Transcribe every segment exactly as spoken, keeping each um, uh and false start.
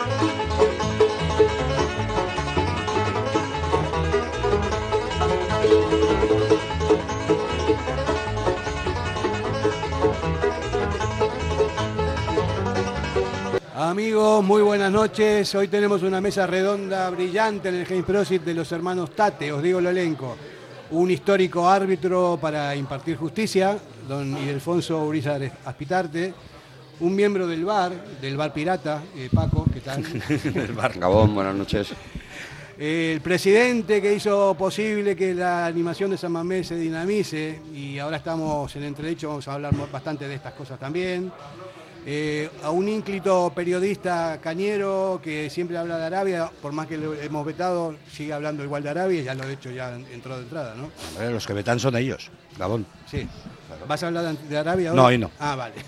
Amigos, muy buenas noches. Hoy tenemos una mesa redonda brillante en el James Prosit de los hermanos Tate, os digo el elenco. Un histórico árbitro para impartir justicia, don Ildefonso Urizar Aspitarte. Un miembro del bar, del bar pirata, eh, Paco, ¿qué tal? El bar Gabón, buenas noches. El presidente que hizo posible que la animación de San Mamés se dinamice, y ahora estamos en entredicho, vamos a hablar bastante de estas cosas también. Eh, a un ínclito periodista cañero que siempre habla de Arabia, por más que lo hemos vetado, sigue hablando igual de Arabia, ya lo he hecho, ya entró de entrada, ¿no? Hombre, los que vetan son ellos, Gabón. Sí. Claro. ¿Vas a hablar de Arabia hoy? No, hoy no. Ah, vale.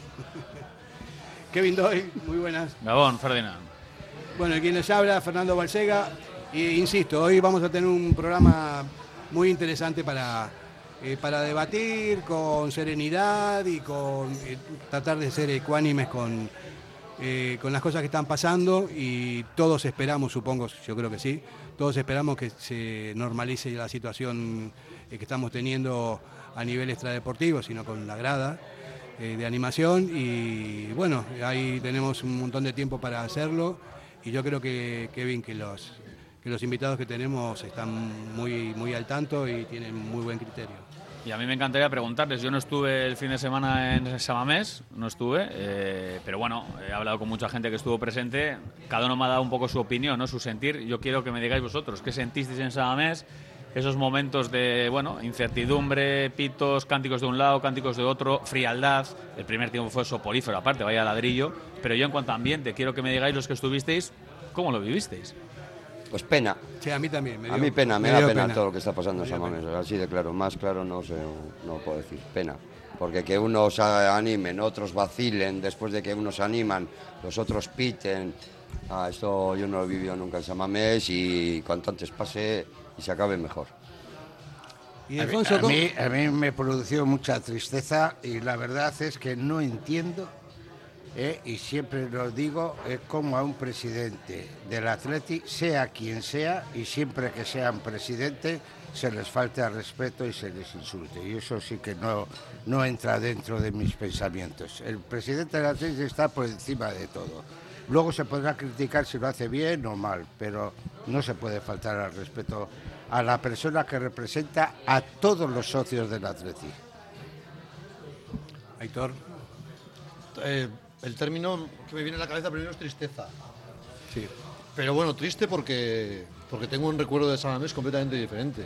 Kevin Doy, muy buenas. Gabón, Ferdinand. Bueno, y quien les habla, Fernando Balsega. E insisto, hoy vamos a tener un programa muy interesante para... Eh, para debatir con serenidad y con eh, tratar de ser ecuánimes con, eh, con las cosas que están pasando, y todos esperamos, supongo, yo creo que sí, todos esperamos que se normalice la situación eh, que estamos teniendo a nivel extradeportivo, sino con la grada eh, de animación, y bueno, ahí tenemos un montón de tiempo para hacerlo, y yo creo que, Kevin, que los... que los invitados que tenemos están muy, muy al tanto y tienen muy buen criterio. Y a mí me encantaría preguntarles, yo no estuve el fin de semana en San Mamés, no estuve, eh, pero bueno, he hablado con mucha gente que estuvo presente, cada uno me ha dado un poco su opinión, ¿no? Su sentir. Yo quiero que me digáis vosotros, ¿qué sentisteis en San Mamés? Esos momentos de, bueno, incertidumbre, pitos, cánticos de un lado, cánticos de otro, frialdad. El primer tiempo fue soporífero, aparte, vaya ladrillo. Pero yo en cuanto a ambiente, quiero que me digáis los que estuvisteis, ¿cómo lo vivisteis? Pues pena. Sí, a mí también. Me dio, a mí pena, me, me da pena, pena todo lo que está pasando en San Mamés. Así de claro, más claro no sé, no puedo decir. Pena. Porque que unos animen, otros vacilen, después de que unos animan, los otros piten. Ah, esto yo no lo he vivido nunca en San Mamés, y cuanto antes pase y se acabe mejor. ¿Y Alfonso, a, mí, a mí me produció mucha tristeza, y la verdad es que no entiendo. Eh, y siempre lo digo, es como a un presidente del Atleti, sea quien sea, y siempre que sean presidente, se les falta respeto y se les insulte. Y eso sí que no, no entra dentro de mis pensamientos. El presidente del Atleti está por encima de todo. Luego se podrá criticar si lo hace bien o mal, pero no se puede faltar al respeto a la persona que representa a todos los socios del Atleti. Aitor. Eh, el término que me viene a la cabeza primero es tristeza. Sí. Pero bueno, triste porque, porque tengo un recuerdo de San Mamés completamente diferente.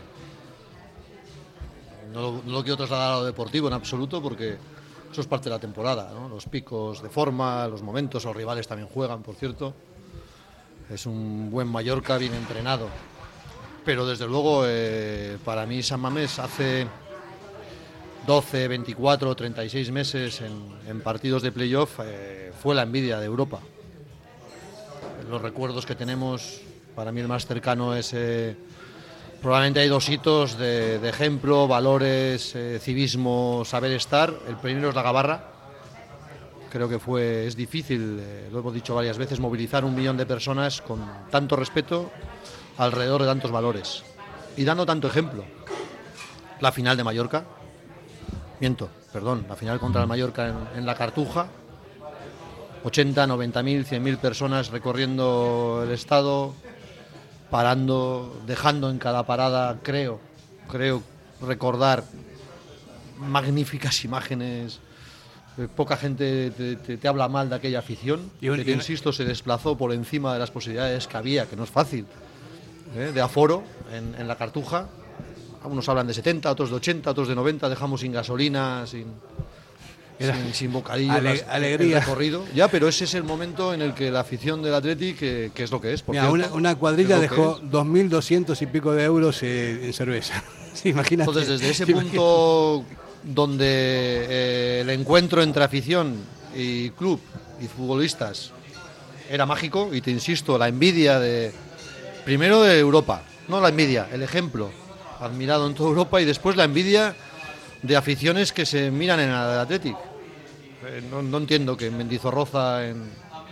No lo, no lo quiero trasladar a lo deportivo en absoluto, porque eso es parte de la temporada, ¿no? Los picos de forma, los momentos, los rivales también juegan, por cierto. Es un buen Mallorca bien entrenado. Pero desde luego, eh, para mí San Mamés hace doce, veinticuatro, treinta y seis meses en, en partidos de playoff eh, fue la envidia de Europa. Los recuerdos que tenemos, para mí el más cercano es, eh, probablemente hay dos hitos de, de ejemplo, valores, eh, civismo, saber estar. El primero es la Gabarra. Creo que fue, es difícil, eh, lo hemos dicho varias veces, movilizar un millón de personas con tanto respeto alrededor de tantos valores y dando tanto ejemplo. La final de Mallorca, miento, perdón, la final contra el Mallorca en, en la Cartuja, ochenta, noventa mil, cien mil personas recorriendo el estado, parando, dejando en cada parada, creo, creo recordar magníficas imágenes. Eh, poca gente te, te, te habla mal de aquella afición, y un, que te y insisto, se desplazó por encima de las posibilidades que había, que no es fácil, eh, de aforo en, en la Cartuja. Unos hablan de setenta, otros de ochenta, otros de noventa, dejamos sin gasolina, sin, sin, sin bocadillo, Ale, las, alegría. el recorrido. Ya, pero ese es el momento en el que la afición del Atleti, que, que es lo que es, por Mira, cierto, una, una cuadrilla dejó es. dos mil doscientos y pico de euros eh, en cerveza. Sí, imagínate. Entonces, desde ese punto donde eh, el encuentro entre afición y club y futbolistas era mágico, y te insisto, la envidia de primero de Europa, no la envidia, el ejemplo admirado en toda Europa, y después la envidia de aficiones que se miran en el Athletic. Eh, no, no entiendo que en Mendizorroza, en,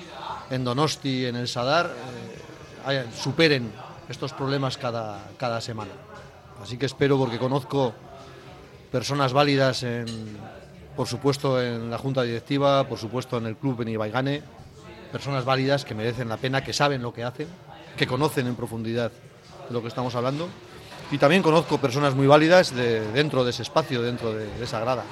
en Donosti, en el Sadar, eh, hay, superen estos problemas cada, cada semana. Así que espero, porque conozco personas válidas, en, por supuesto en la Junta Directiva, por supuesto en el club en Ibaigane, personas válidas que merecen la pena, que saben lo que hacen, que conocen en profundidad de lo que estamos hablando. Y también conozco personas muy válidas de, dentro de ese espacio, dentro de, de esa grada.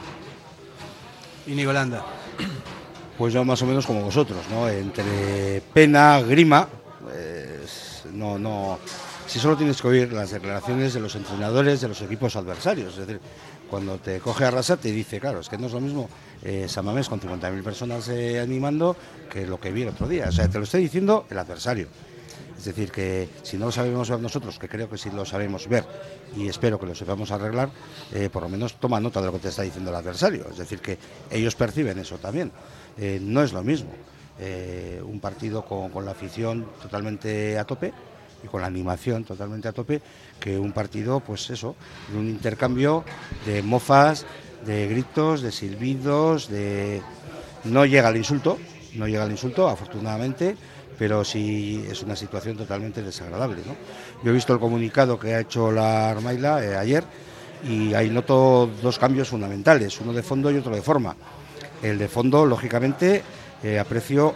Y Nicolanda. Pues yo más o menos como vosotros, ¿no? Entre pena, grima, pues, no, no. Si solo tienes que oír las declaraciones de los entrenadores de los equipos adversarios, es decir, cuando te coge a rasa te dice, claro, es que no es lo mismo eh, San Mamés con cincuenta mil personas eh, animando que lo que vi el otro día. O sea, te lo está diciendo el adversario. Es decir, que si no lo sabemos ver nosotros, que creo que sí lo sabemos ver y espero que lo sepamos arreglar, eh, por lo menos toma nota de lo que te está diciendo el adversario. Es decir, que ellos perciben eso también. Eh, no es lo mismo eh, un partido con, con la afición totalmente a tope y con la animación totalmente a tope que un partido, pues eso, de un intercambio de mofas, de gritos, de silbidos, de... No llega al insulto, no llega al insulto, afortunadamente, pero sí es una situación totalmente desagradable, ¿no? Yo he visto el comunicado que ha hecho la Armaila eh, ayer y ahí noto dos cambios fundamentales, uno de fondo y otro de forma. El de fondo, lógicamente, eh, aprecio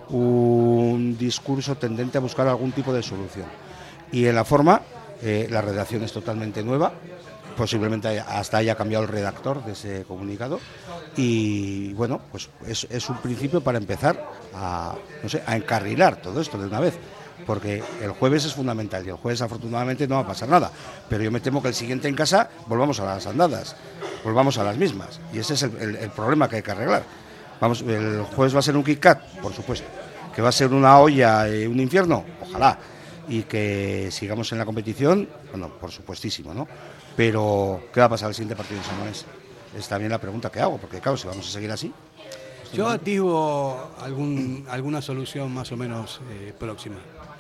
un discurso tendente a buscar algún tipo de solución. Y en la forma, eh, la redacción es totalmente nueva, posiblemente hasta haya cambiado el redactor de ese comunicado y bueno, pues es, es un principio para empezar a, no sé, a encarrilar todo esto de una vez, porque el jueves es fundamental y el jueves afortunadamente no va a pasar nada, pero yo me temo que el siguiente en casa volvamos a las andadas, volvamos a las mismas y ese es el, el, el problema que hay que arreglar. Vamos, el jueves va a ser un Kit Kat, por supuesto, que va a ser una olla, eh, un infierno, ojalá, y que sigamos en la competición, bueno, por supuestísimo, ¿no? Pero, ¿qué va a pasar al siguiente partido en San Mamés? Es también la pregunta que hago, porque claro, si vamos a seguir así... Yo atisbo algún, alguna solución más o menos eh, próxima.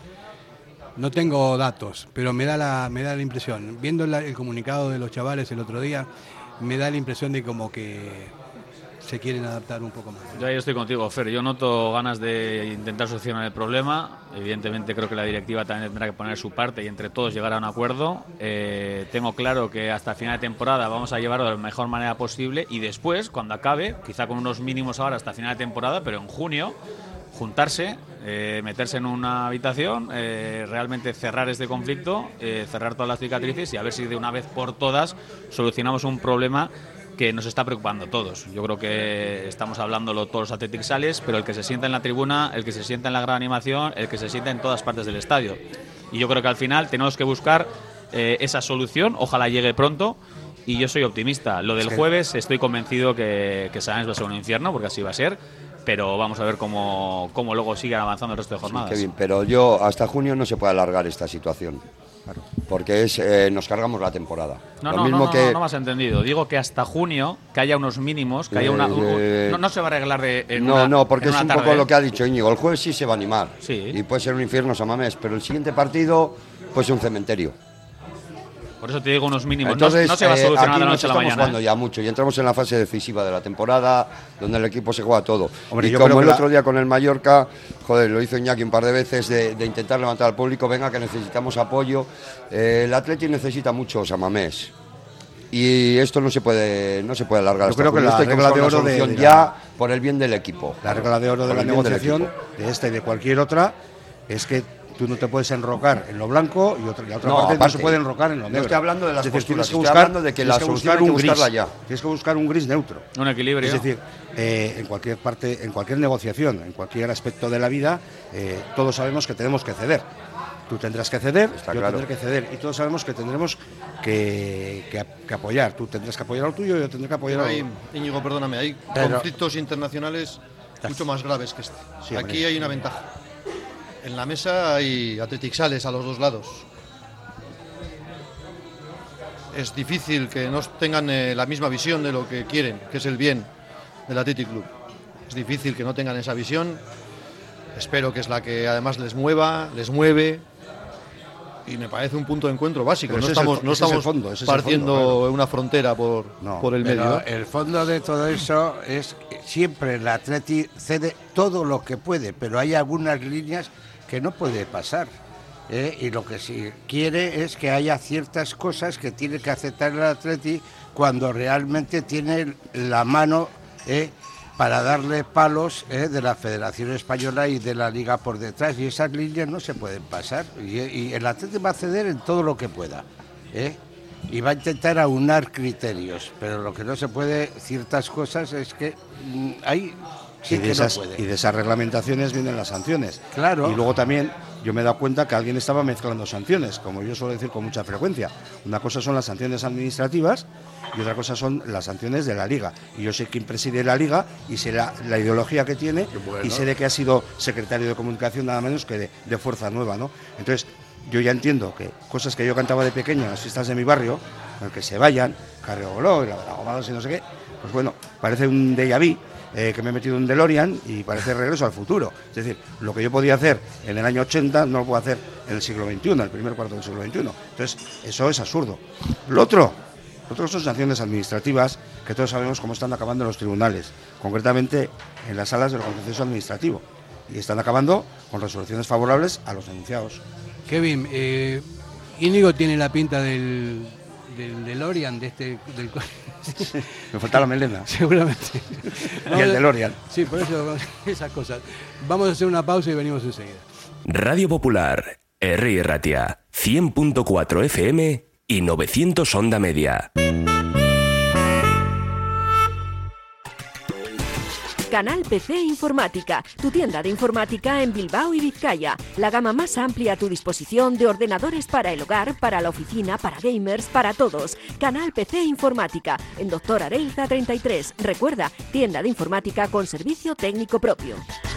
No tengo datos, pero me da la, me da la impresión, viendo la, el comunicado de los chavales el otro día, me da la impresión de como que se quieren adaptar un poco más. Yo ahí estoy contigo, Fer. Yo noto ganas de intentar solucionar el problema. Evidentemente creo que la directiva también tendrá que poner su parte y entre todos llegar a un acuerdo. Eh, tengo claro que hasta final de temporada vamos a llevarlo de la mejor manera posible y después, cuando acabe, quizá con unos mínimos ahora hasta final de temporada, pero en junio, juntarse, eh, meterse en una habitación, eh, realmente cerrar este conflicto, eh, cerrar todas las cicatrices y a ver si de una vez por todas solucionamos un problema que nos está preocupando a todos. Yo creo que estamos hablándolo todos los Athletic Sales, pero el que se sienta en la tribuna, el que se sienta en la gran animación, el que se sienta en todas partes del estadio. Y yo creo que al final tenemos que buscar eh, esa solución, ojalá llegue pronto, y yo soy optimista. Lo del jueves estoy convencido que, que Sáenz va a ser un infierno, porque así va a ser, pero vamos a ver cómo, cómo luego siguen avanzando el resto de jornadas. Sí, qué bien, pero yo hasta junio no se puede alargar esta situación. Claro. Porque es, eh, nos cargamos la temporada. No, Lo no, mismo no, no, que... no, no me has entendido. Digo que hasta junio, que haya unos mínimos, que haya una... Eh, no, no se va a arreglar de, en No, una, no, porque en es una un tarde. poco lo que ha dicho Íñigo. El jueves sí se va a animar. Sí. Y puede ser un infierno San Mamés, pero el siguiente partido puede ser un cementerio. Por eso te digo unos mínimos. Entonces, no, no se va a eh, solucionar aquí de la nos noche a la estamos mañana. jugando ¿eh? ya mucho y entramos en la fase decisiva de la temporada, donde el equipo se juega todo. Hombre, y yo como creo el que otro la- día con el Mallorca, joder, lo hizo Iñaki un par de veces, de, de intentar levantar al público, venga que necesitamos apoyo. Eh, el Atleti necesita mucho San Mamés. Y esto no se puede no se puede alargar. Yo hasta creo que junio. la Esto hay regla buscar de una oro de- solución de ya la- por el bien del equipo. La regla de oro de Por la el bien del negociación, equipo. de esta y de cualquier otra, es que tú no te puedes enrocar en lo blanco y otra, la otra No, parte no aparte, se puede enrocar en lo no negro. estoy hablando de las Es decir, posturas, tienes que estoy buscar, hablando de que tienes la que solución buscar hay que un gris, buscarla ya. tienes que buscar un gris neutro. Un equilibrio. Es decir, eh, en cualquier parte, en cualquier negociación, en cualquier aspecto de la vida, eh, todos sabemos que tenemos que ceder. Tú tendrás que ceder, Está yo claro. tendré que ceder y todos sabemos que tendremos que, que, que apoyar. Tú tendrás que apoyar a lo tuyo y yo tendré que apoyar Pero a hay, lo Íñigo, perdóname, hay Pero- conflictos internacionales mucho más graves que este. Sí, Aquí hombre. hay una ventaja. En la mesa hay Athletic Sales a los dos lados. Es difícil que no tengan eh, la misma visión de lo que quieren, que es el bien del Athletic Club. Es difícil que no tengan esa visión. Espero que es la que además les mueva, les mueve. y me parece un punto de encuentro básico. Pero No ese es estamos, el- no ese es el estamos fondo, ese es el partiendo fondo, claro. una frontera por, No, por el Pero medio. el fondo de todo eso es que siempre el Atleti cede todo lo que puede, pero hay algunas líneas que no puede pasar. ¿eh? Y lo que sí quiere es que haya ciertas cosas que tiene que aceptar el Atleti cuando realmente tiene la mano ¿eh? para darle palos ¿eh? de la Federación Española y de la Liga por detrás, y esas líneas no se pueden pasar, y, y el Atleti va a ceder en todo lo que pueda, ¿eh? y va a intentar aunar criterios, pero lo que no se puede, ciertas cosas, es que mm, hay sí y, de que esas, no y puede. de esas reglamentaciones vienen las sanciones. Claro. Y luego también yo me he dado cuenta que alguien estaba mezclando sanciones, como yo suelo decir con mucha frecuencia. Una cosa son las sanciones administrativas y otra cosa son las sanciones de la Liga. Y yo sé quién preside la Liga y sé la, la ideología que tiene bueno. y sé de que ha sido secretario de Comunicación nada menos que de, de Fuerza Nueva, ¿no? Entonces, yo ya entiendo que cosas que yo cantaba de pequeño en las fiestas de mi barrio, que se vayan, Carreo Goló, y la Gomados y no sé qué, pues bueno, parece un déjà vu. Eh, que me he metido en DeLorean y parece regreso al futuro. Es decir, lo que yo podía hacer en el año ochenta no lo puedo hacer en el siglo veintiuno, el primer cuarto del siglo veintiuno. Entonces, eso es absurdo. Lo otro, lo otro son sanciones administrativas que todos sabemos cómo están acabando en los tribunales, concretamente en las salas del contencioso administrativo. Y están acabando con resoluciones favorables a los denunciados. Kevin, eh, Íñigo tiene la pinta del, del DeLorean, de este, del... Me falta la melena. Seguramente. Y el DeLorean. Sí, por eso esas cosas. Vamos a hacer una pausa y venimos enseguida. Radio Popular, Herri Ratia, cien punto cuatro F M y novecientos onda media. Canal P C Informática, tu tienda de informática en Bilbao y Vizcaya. La gama más amplia a tu disposición de ordenadores para el hogar, para la oficina, para gamers, para todos. Canal P C Informática, en Doctor Areilza treinta y tres. Recuerda, tienda de informática con servicio técnico propio.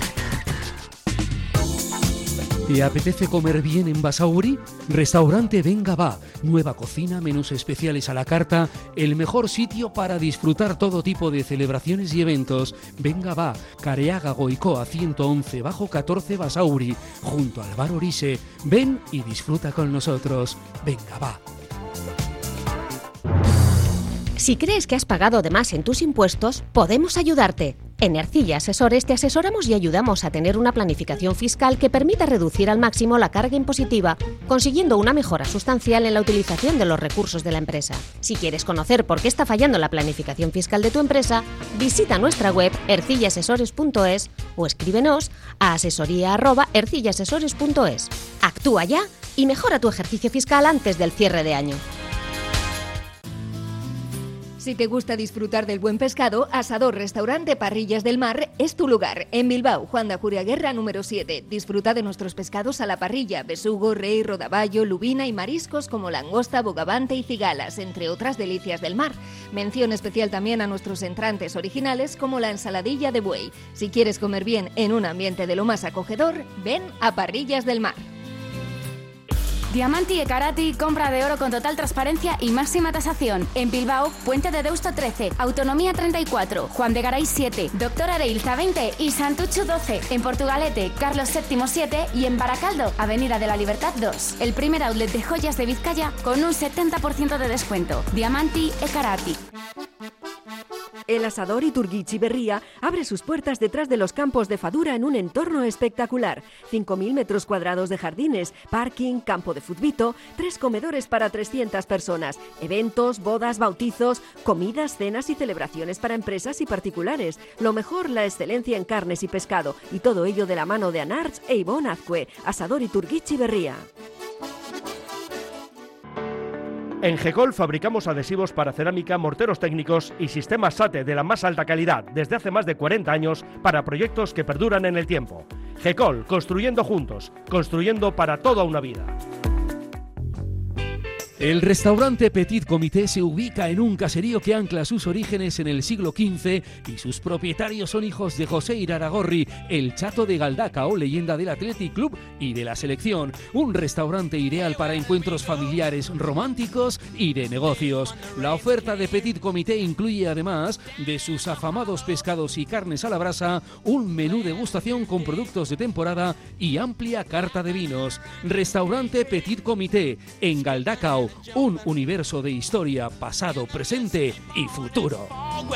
¿Te apetece comer bien en Basauri? Restaurante Venga Va. Nueva cocina, menús especiales a la carta, el mejor sitio para disfrutar todo tipo de celebraciones y eventos. Venga Va, Careaga Goicoa ciento once bajo catorce Basauri, junto al bar Orise. Ven y disfruta con nosotros. Venga Va. Si crees que has pagado de más en tus impuestos, podemos ayudarte. En Ercilla Asesores te asesoramos y ayudamos a tener una planificación fiscal que permita reducir al máximo la carga impositiva, consiguiendo una mejora sustancial en la utilización de los recursos de la empresa. Si quieres conocer por qué está fallando la planificación fiscal de tu empresa, visita nuestra web ercilla asesores punto es o escríbenos a asesoría arroba ercilla asesores punto es. Actúa ya y mejora tu ejercicio fiscal antes del cierre de año. Si te gusta disfrutar del buen pescado, Asador Restaurante Parrillas del Mar es tu lugar. En Bilbao, Juan de Ajuriaguerra número siete. Disfruta de nuestros pescados a la parrilla, besugo, rey, rodaballo, lubina y mariscos como langosta, bogavante y cigalas, entre otras delicias del mar. Mención especial también a nuestros entrantes originales como la ensaladilla de buey. Si quieres comer bien en un ambiente de lo más acogedor, ven a Parrillas del Mar. Diamanti e Karati, compra de oro con total transparencia y máxima tasación. En Bilbao, Puente de Deusto trece, Autonomía treinta y cuatro, Juan de Garay siete, Doctor Areilza veinte y Santucho doce. En Portugalete, Carlos séptimo siete y en Baracaldo, Avenida de la Libertad dos. El primer outlet de joyas de Vizcaya con un setenta por ciento de descuento. Diamanti e Karati. El asador Iturguichi Berría abre sus puertas detrás de los campos de Fadura en un entorno espectacular. cinco mil metros cuadrados de jardines, parking, campo de futbito, tres comedores para trescientas personas, eventos, bodas, bautizos, comidas, cenas y celebraciones para empresas y particulares. Lo mejor, la excelencia en carnes y pescado, y todo ello de la mano de Anarch e Ivonne Azcue. Asador Iturguichi Berría. En Gecol fabricamos adhesivos para cerámica, morteros técnicos y sistemas SATE de la más alta calidad desde hace más de cuarenta años para proyectos que perduran en el tiempo. Gecol, construyendo juntos, construyendo para toda una vida. El restaurante Petit Comité se ubica en un caserío que ancla sus orígenes en el siglo quince y sus propietarios son hijos de José Iraragorri, el Chato de Galdacao, leyenda del Athletic Club y de la selección. Un restaurante ideal para encuentros familiares, románticos y de negocios. La oferta de Petit Comité incluye, además de sus afamados pescados y carnes a la brasa, un menú degustación con productos de temporada y amplia carta de vinos. Restaurante Petit Comité en Galdacao. Un universo de historia, pasado, presente y futuro.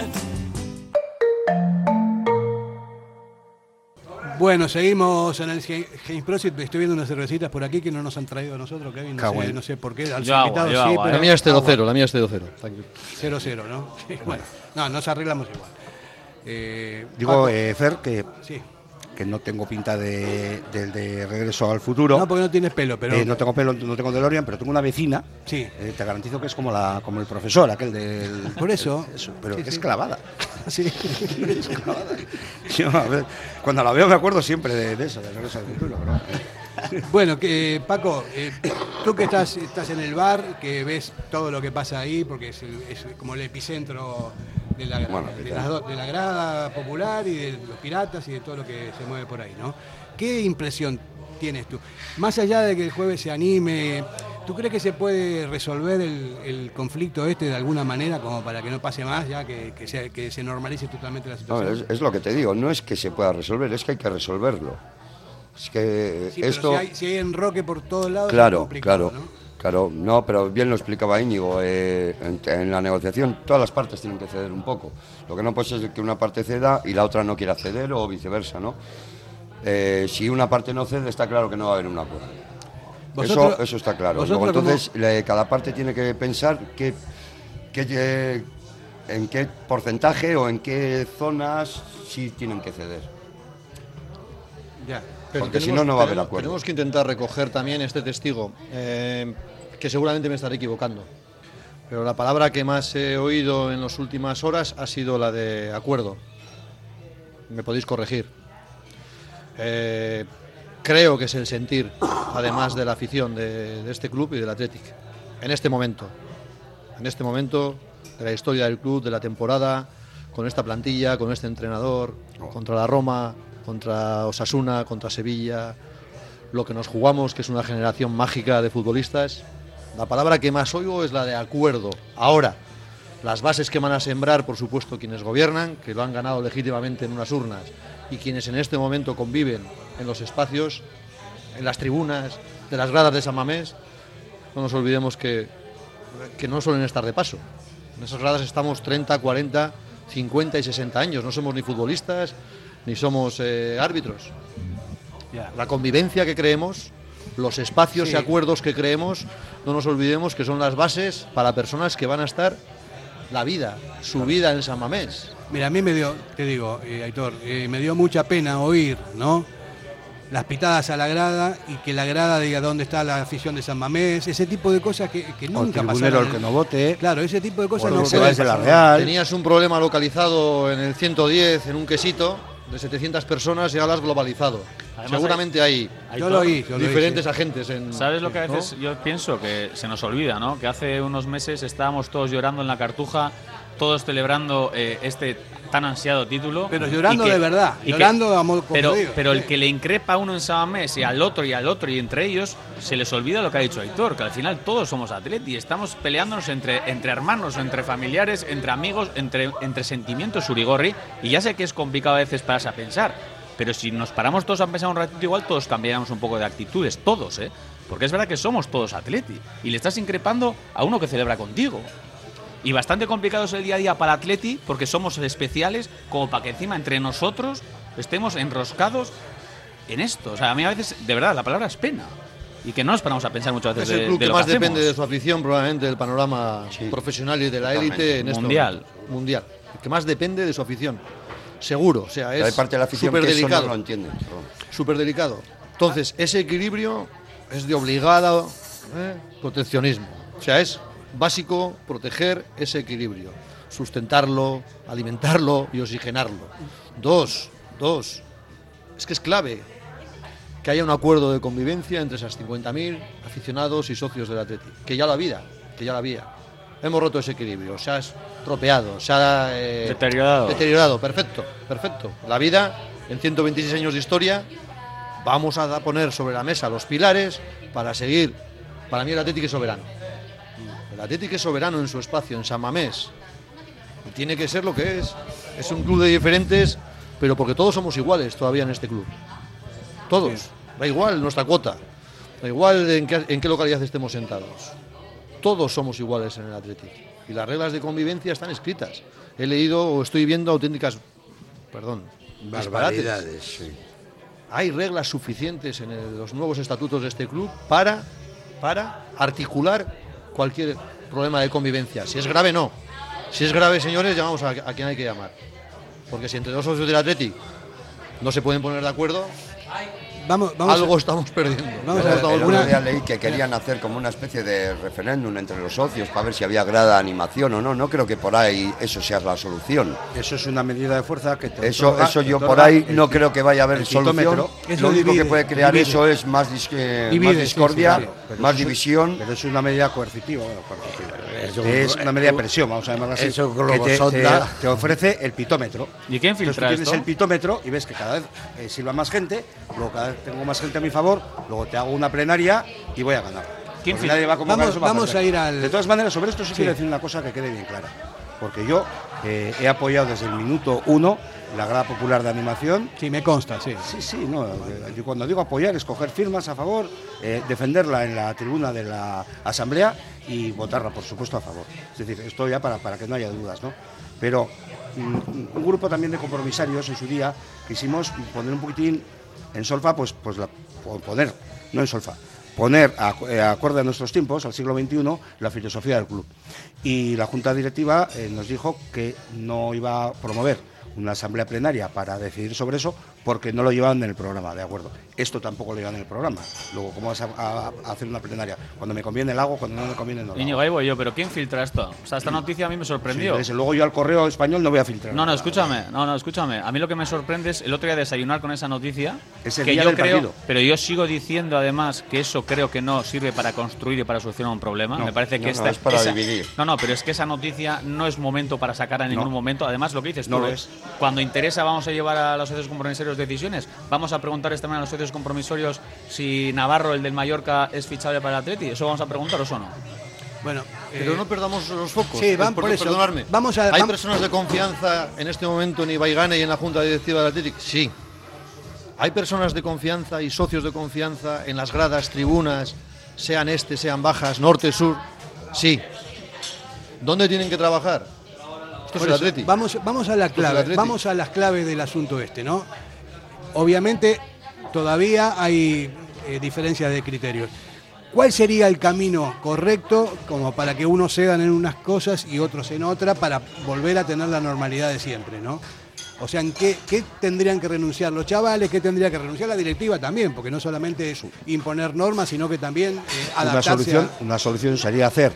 Bueno, seguimos en el James Prosit. Estoy viendo unas cervecitas por aquí que no nos han traído a nosotros, Kevin. No, sé, no sé por qué. Al yo invitado agua, yo sí, agua, pero la mía es cero cero, la mía es cero cero. cero cero, ¿no? Sí, bueno, no, nos arreglamos igual. Eh, Digo, eh, Fer, que, sí. que no tengo pinta de, de, de Regreso al Futuro. No, porque no tienes pelo, pero... Eh, no tengo pelo, no tengo DeLorean, pero tengo una vecina. Sí. Eh, te garantizo que es como la como el profesor, aquel del... Por eso. El, eso pero sí, que sí. es clavada. Sí. Es clavada. Yo, a ver, cuando la veo me acuerdo siempre de, de eso, de Regreso al Futuro. Pero... Bueno, que, Paco, eh, tú que estás, estás en el bar, que ves todo lo que pasa ahí, porque es, el, es como el epicentro de la, Bueno, de, la, de la grada popular y de los piratas y de todo lo que se mueve por ahí, ¿no? ¿Qué impresión tienes tú? Más allá de que el jueves se anime, ¿tú crees que se puede resolver el, el conflicto este de alguna manera como para que no pase más, ya que, que, se, que se normalice totalmente la No, situación? es, es lo que te digo, no es que se pueda resolver, es que hay que resolverlo. Es que Sí, pero esto... si hay, si hay enroque por todos lados, es Claro, complicado, claro, ¿no? claro, no, pero bien lo explicaba Íñigo, eh, en, en la negociación todas las partes tienen que ceder un poco. Lo que no puede ser es que una parte ceda y la otra no quiera ceder o viceversa, ¿no? Eh, si una parte no cede, está claro que no va a haber un acuerdo. Vosotros- Eso, eso está claro. vosotros Luego, como- entonces, le- cada parte tiene que pensar qué, qué, eh, en qué porcentaje o en qué zonas sí tienen que ceder. Ya. Pero Porque si tenemos- no, no va a haber tenemos- acuerdo. Tenemos que intentar recoger también este testigo, eh, que seguramente me estaré equivocando. Pero la palabra que más he oído en las últimas horas ha sido la de acuerdo. Me podéis corregir. Eh, creo que es el sentir, además de la afición de, de este club y del Athletic, en este momento. En este momento de la historia del club, de la temporada, con esta plantilla, con este entrenador, contra la Roma, contra Osasuna, contra Sevilla, lo que nos jugamos, que es una generación mágica de futbolistas. La palabra que más oigo es la de acuerdo. Ahora, las bases que van a sembrar, por supuesto, quienes gobiernan, que lo han ganado legítimamente en unas urnas, y quienes en este momento conviven en los espacios, en las tribunas, de las gradas de San Mamés, no nos olvidemos que, que no suelen estar de paso. En esas gradas estamos treinta, cuarenta, cincuenta y sesenta años. No somos ni futbolistas, ni somos eh, árbitros. Ya. La convivencia que creemos, los espacios Sí. y acuerdos que creemos, no nos olvidemos que son las bases para personas que van a estar la vida, su vida en San Mamés. Mira, a mí me dio, te digo, eh, Aitor, eh, me dio mucha pena oír, ¿no? Las pitadas a la grada y que la grada diga dónde está la afición de San Mamés, ese tipo de cosas que, que O el nunca tribunero pasaron. el que no vote. Claro, ese tipo de cosas O no los que pueden vais de la pasar. Real. Tenías un problema localizado en el ciento diez, en un quesito, de setecientas personas y ahora has globalizado. Además, Seguramente hay, hay Yo todo- lo oí, yo lo oí, diferentes sí. agentes en... ¿Sabes lo que a ¿no? veces yo pienso? Que se nos olvida, ¿no? Que hace unos meses estábamos todos llorando en la Cartuja, todos celebrando eh, este tan ansiado título. Pero llorando y que- de verdad, y que- llorando a modo como pero, digo. pero el que le increpa a uno en San Mamés y al otro y al otro y entre ellos, se les olvida lo que ha dicho Aitor, que al final todos somos atleti y estamos peleándonos entre, entre hermanos, entre familiares, entre amigos, entre, entre sentimientos, Urigorri, y ya sé que es complicado a veces pararse a pensar, pero si nos paramos todos a pensar un ratito igual, todos cambiaríamos un poco de actitudes, todos, ¿eh? Porque es verdad que somos todos atleti y le estás increpando a uno que celebra contigo. Y bastante complicado es el día a día para Atleti porque somos especiales como para que encima entre nosotros estemos enroscados en esto. O sea, a mí a veces, de verdad, la palabra es pena. Y que no nos paramos a pensar muchas veces Es el de, club de que lo más que hacemos. depende de su afición, probablemente, del panorama profesional y de la élite en este Mundial. momento. Mundial. El que más depende de su afición. Seguro. O sea, es Hay parte de la afición súper que eso delicado. no lo entiende. pero- Súper delicado. Entonces, ese equilibrio es de obligado ¿eh? proteccionismo. O sea, es básico proteger ese equilibrio, sustentarlo, alimentarlo y oxigenarlo. Dos, dos. Es que es clave que haya un acuerdo de convivencia entre esas cincuenta mil aficionados y socios del Atleti. Que ya lo había, que ya la había. Hemos roto ese equilibrio, se ha estropeado, se ha eh, deteriorado. deteriorado. Perfecto, perfecto. La vida, en ciento veintiséis años de historia, vamos a poner sobre la mesa los pilares para seguir. Para mí el Atlético es soberano. El Atlético es soberano en su espacio, en San Mamés. Y tiene que ser lo que es. Es un club de diferentes, pero porque todos somos iguales todavía en este club. Todos. Sí. Da igual nuestra cuota. Da igual en qué, en qué localidad estemos sentados. Todos somos iguales en el Atlético. Y las reglas de convivencia están escritas. He leído o estoy viendo auténticas, perdón, barbaridades. Sí. Hay reglas suficientes en el, los nuevos estatutos de este club para, para articular cualquier problema de convivencia. Si es grave, no. Si es grave, señores, llamamos a, a quien hay que llamar. Porque si entre dos socios del Atlético no se pueden poner de acuerdo, vamos, vamos algo a... estamos perdiendo. Vamos a... El otro día leí que querían hacer como una especie de referéndum entre los socios para ver si había grada de animación o no. No creo que por ahí eso sea la solución. Eso es una medida de fuerza que te Eso, otorga, eso te yo por ahí no el, creo que vaya a haber solución. Lo único que puede crear divide. eso es más, dis eh, divide, más discordia, sí, sí, claro. más eso, división. Pero es una medida coercitiva. Bueno, coercitiva. Es una medida de presión, vamos a llamarla así. Eso que te, te, te ofrece el pitómetro. ¿Y quién filtra Entonces, tú tienes esto? el pitómetro y ves que cada vez eh, silba más gente, luego cada vez tengo más gente a mi favor, luego te hago una plenaria y voy a ganar. ¿Quién nadie va a vamos eso vamos a ir al... De todas maneras, sobre esto sí, sí quiero decir una cosa que quede bien clara. Porque yo eh, he apoyado desde el minuto uno la grada popular de animación. Sí, me consta, sí. Sí, sí, no. Yo cuando digo apoyar es coger firmas a favor, eh, defenderla en la tribuna de la asamblea y votarla, por supuesto, a favor. Es decir, esto ya para, para que no haya dudas, ¿no? Pero un, un grupo también de compromisarios en su día quisimos poner un poquitín en solfa, pues, pues la, poner, no en solfa, poner a, a acorde a nuestros tiempos, al siglo veintiuno, la filosofía del club. Y la Junta Directiva eh, nos dijo que no iba a promover una asamblea plenaria para decidir sobre eso porque no lo llevaban en el programa, ¿de acuerdo? Esto tampoco lo llevan en el programa. Luego, ¿cómo vas a, a, a hacer una plenaria? Cuando me conviene el hago, cuando no me conviene no lo hago. Íñigo, ahí voy yo, pero ¿quién filtra esto? O sea, esta noticia a mí me sorprendió. Sí, desde luego yo al correo español no voy a filtrar. No, no, escúchame, no, no, escúchame. A mí lo que me sorprende es el otro día desayunar con esa noticia. Es el que día yo del creo, partido. Pero yo sigo diciendo además que eso creo que no sirve para construir y para solucionar un problema. No, me parece que no, esta no, es para esa, dividir. No, no, pero es que esa noticia no es momento para sacar en ningún no. momento. Además, lo que dices no tú, lo es. Cuando interesa vamos a llevar a los socios compromisorios decisiones. Vamos a preguntar esta mañana a los socios compromisorios si Navarro, el del Mallorca, es fichable para el Atleti. ¿Eso vamos a preguntaros o no? Bueno, pero eh, no perdamos los focos. Sí, van porque, por eso. Perdonadme. Vamos a, ¿Hay vamos... personas de confianza en este momento en Ibaigane y en la Junta Directiva del Atlético? Sí. ¿Hay personas de confianza y socios de confianza en las gradas, tribunas, sean este, sean bajas, norte, sur? Sí. ¿Dónde tienen que trabajar? Esto es el Atlético. Vamos, vamos a la clave, vamos a las claves del asunto este, ¿no? Obviamente todavía hay eh, diferencias de criterios. ¿Cuál sería el camino correcto como para que unos cedan en unas cosas y otros en otras para volver a tener la normalidad de siempre, ¿no? O sea, ¿en qué, qué tendrían que renunciar los chavales? ¿Qué tendría que renunciar la directiva también? Porque no solamente es imponer normas, sino que también eh, adaptarse una solución, a... una solución sería hacer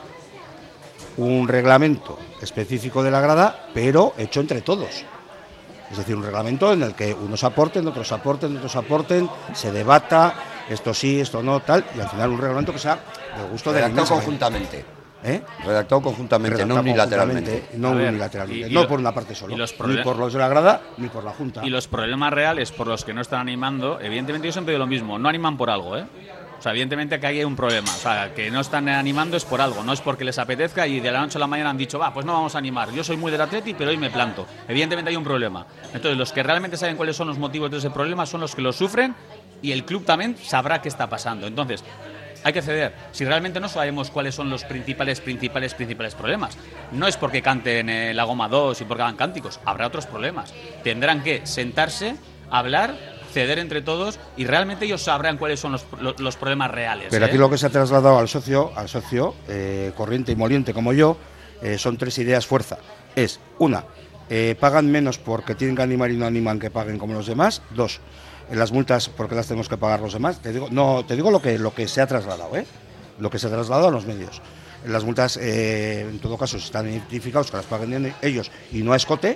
un reglamento específico de la grada, pero hecho entre todos. Es decir, un reglamento en el que unos aporten, otros aporten, otros aporten, se debata, esto sí, esto no, tal, y al final un reglamento que sea del gusto de la Redactado inmensa conjuntamente. ¿Eh? Redactado conjuntamente, Redactado no unilateralmente. No A ver, unilateralmente, y- y no lo- por una parte solo, y los ni proble- por los de la grada, ni por la Junta. Y los problemas reales por los que no están animando, evidentemente yo siempre digo lo mismo, no animan por algo, ¿eh? O sea, evidentemente que hay un problema, o sea, que no están animando es por algo, no es porque les apetezca y de la noche a la mañana han dicho, va, pues no vamos a animar, yo soy muy del Atleti, pero hoy me planto. Evidentemente hay un problema. Entonces, los que realmente saben cuáles son los motivos de ese problema son los que lo sufren y el club también sabrá qué está pasando. Entonces, hay que ceder. Si realmente no sabemos cuáles son los principales, principales, principales problemas, no es porque canten eh, la goma dos y porque hagan cánticos, habrá otros problemas. Tendrán que sentarse, hablar, ceder entre todos y realmente ellos sabrán cuáles son los, los, los problemas reales. Pero ¿eh? aquí lo que se ha trasladado al socio, al socio eh, corriente y moliente como yo, eh, son tres ideas fuerza. Es, una, eh, pagan menos porque tienen que animar y no animan que paguen como los demás. Dos, eh, las multas porque las tenemos que pagar los demás. Te digo, no, te digo lo que, lo que se ha trasladado, ¿eh? Lo que se ha trasladado a los medios. Las multas, eh, en todo caso, están identificados que las paguen ellos y no a escote.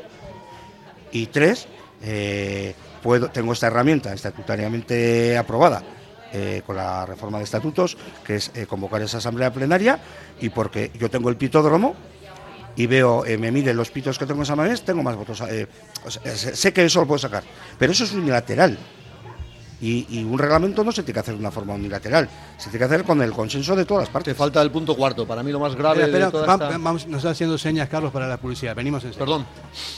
Y tres, eh, puedo, tengo esta herramienta estatutariamente aprobada eh, con la reforma de estatutos, que es eh, convocar esa asamblea plenaria, y porque yo tengo el pitódromo y veo, eh, me miden los pitos que tengo en San Mamés, tengo más votos. Eh, o sea, sé que eso lo puedo sacar, pero eso es unilateral. Y, y un reglamento no se tiene que hacer de una forma unilateral, se tiene que hacer con el consenso de todas las partes. Te falta el punto cuarto, para mí lo más grave. Espera, espera, de toda va, esta... vamos, nos está haciendo señas Carlos para la publicidad. Venimos en serio. Perdón.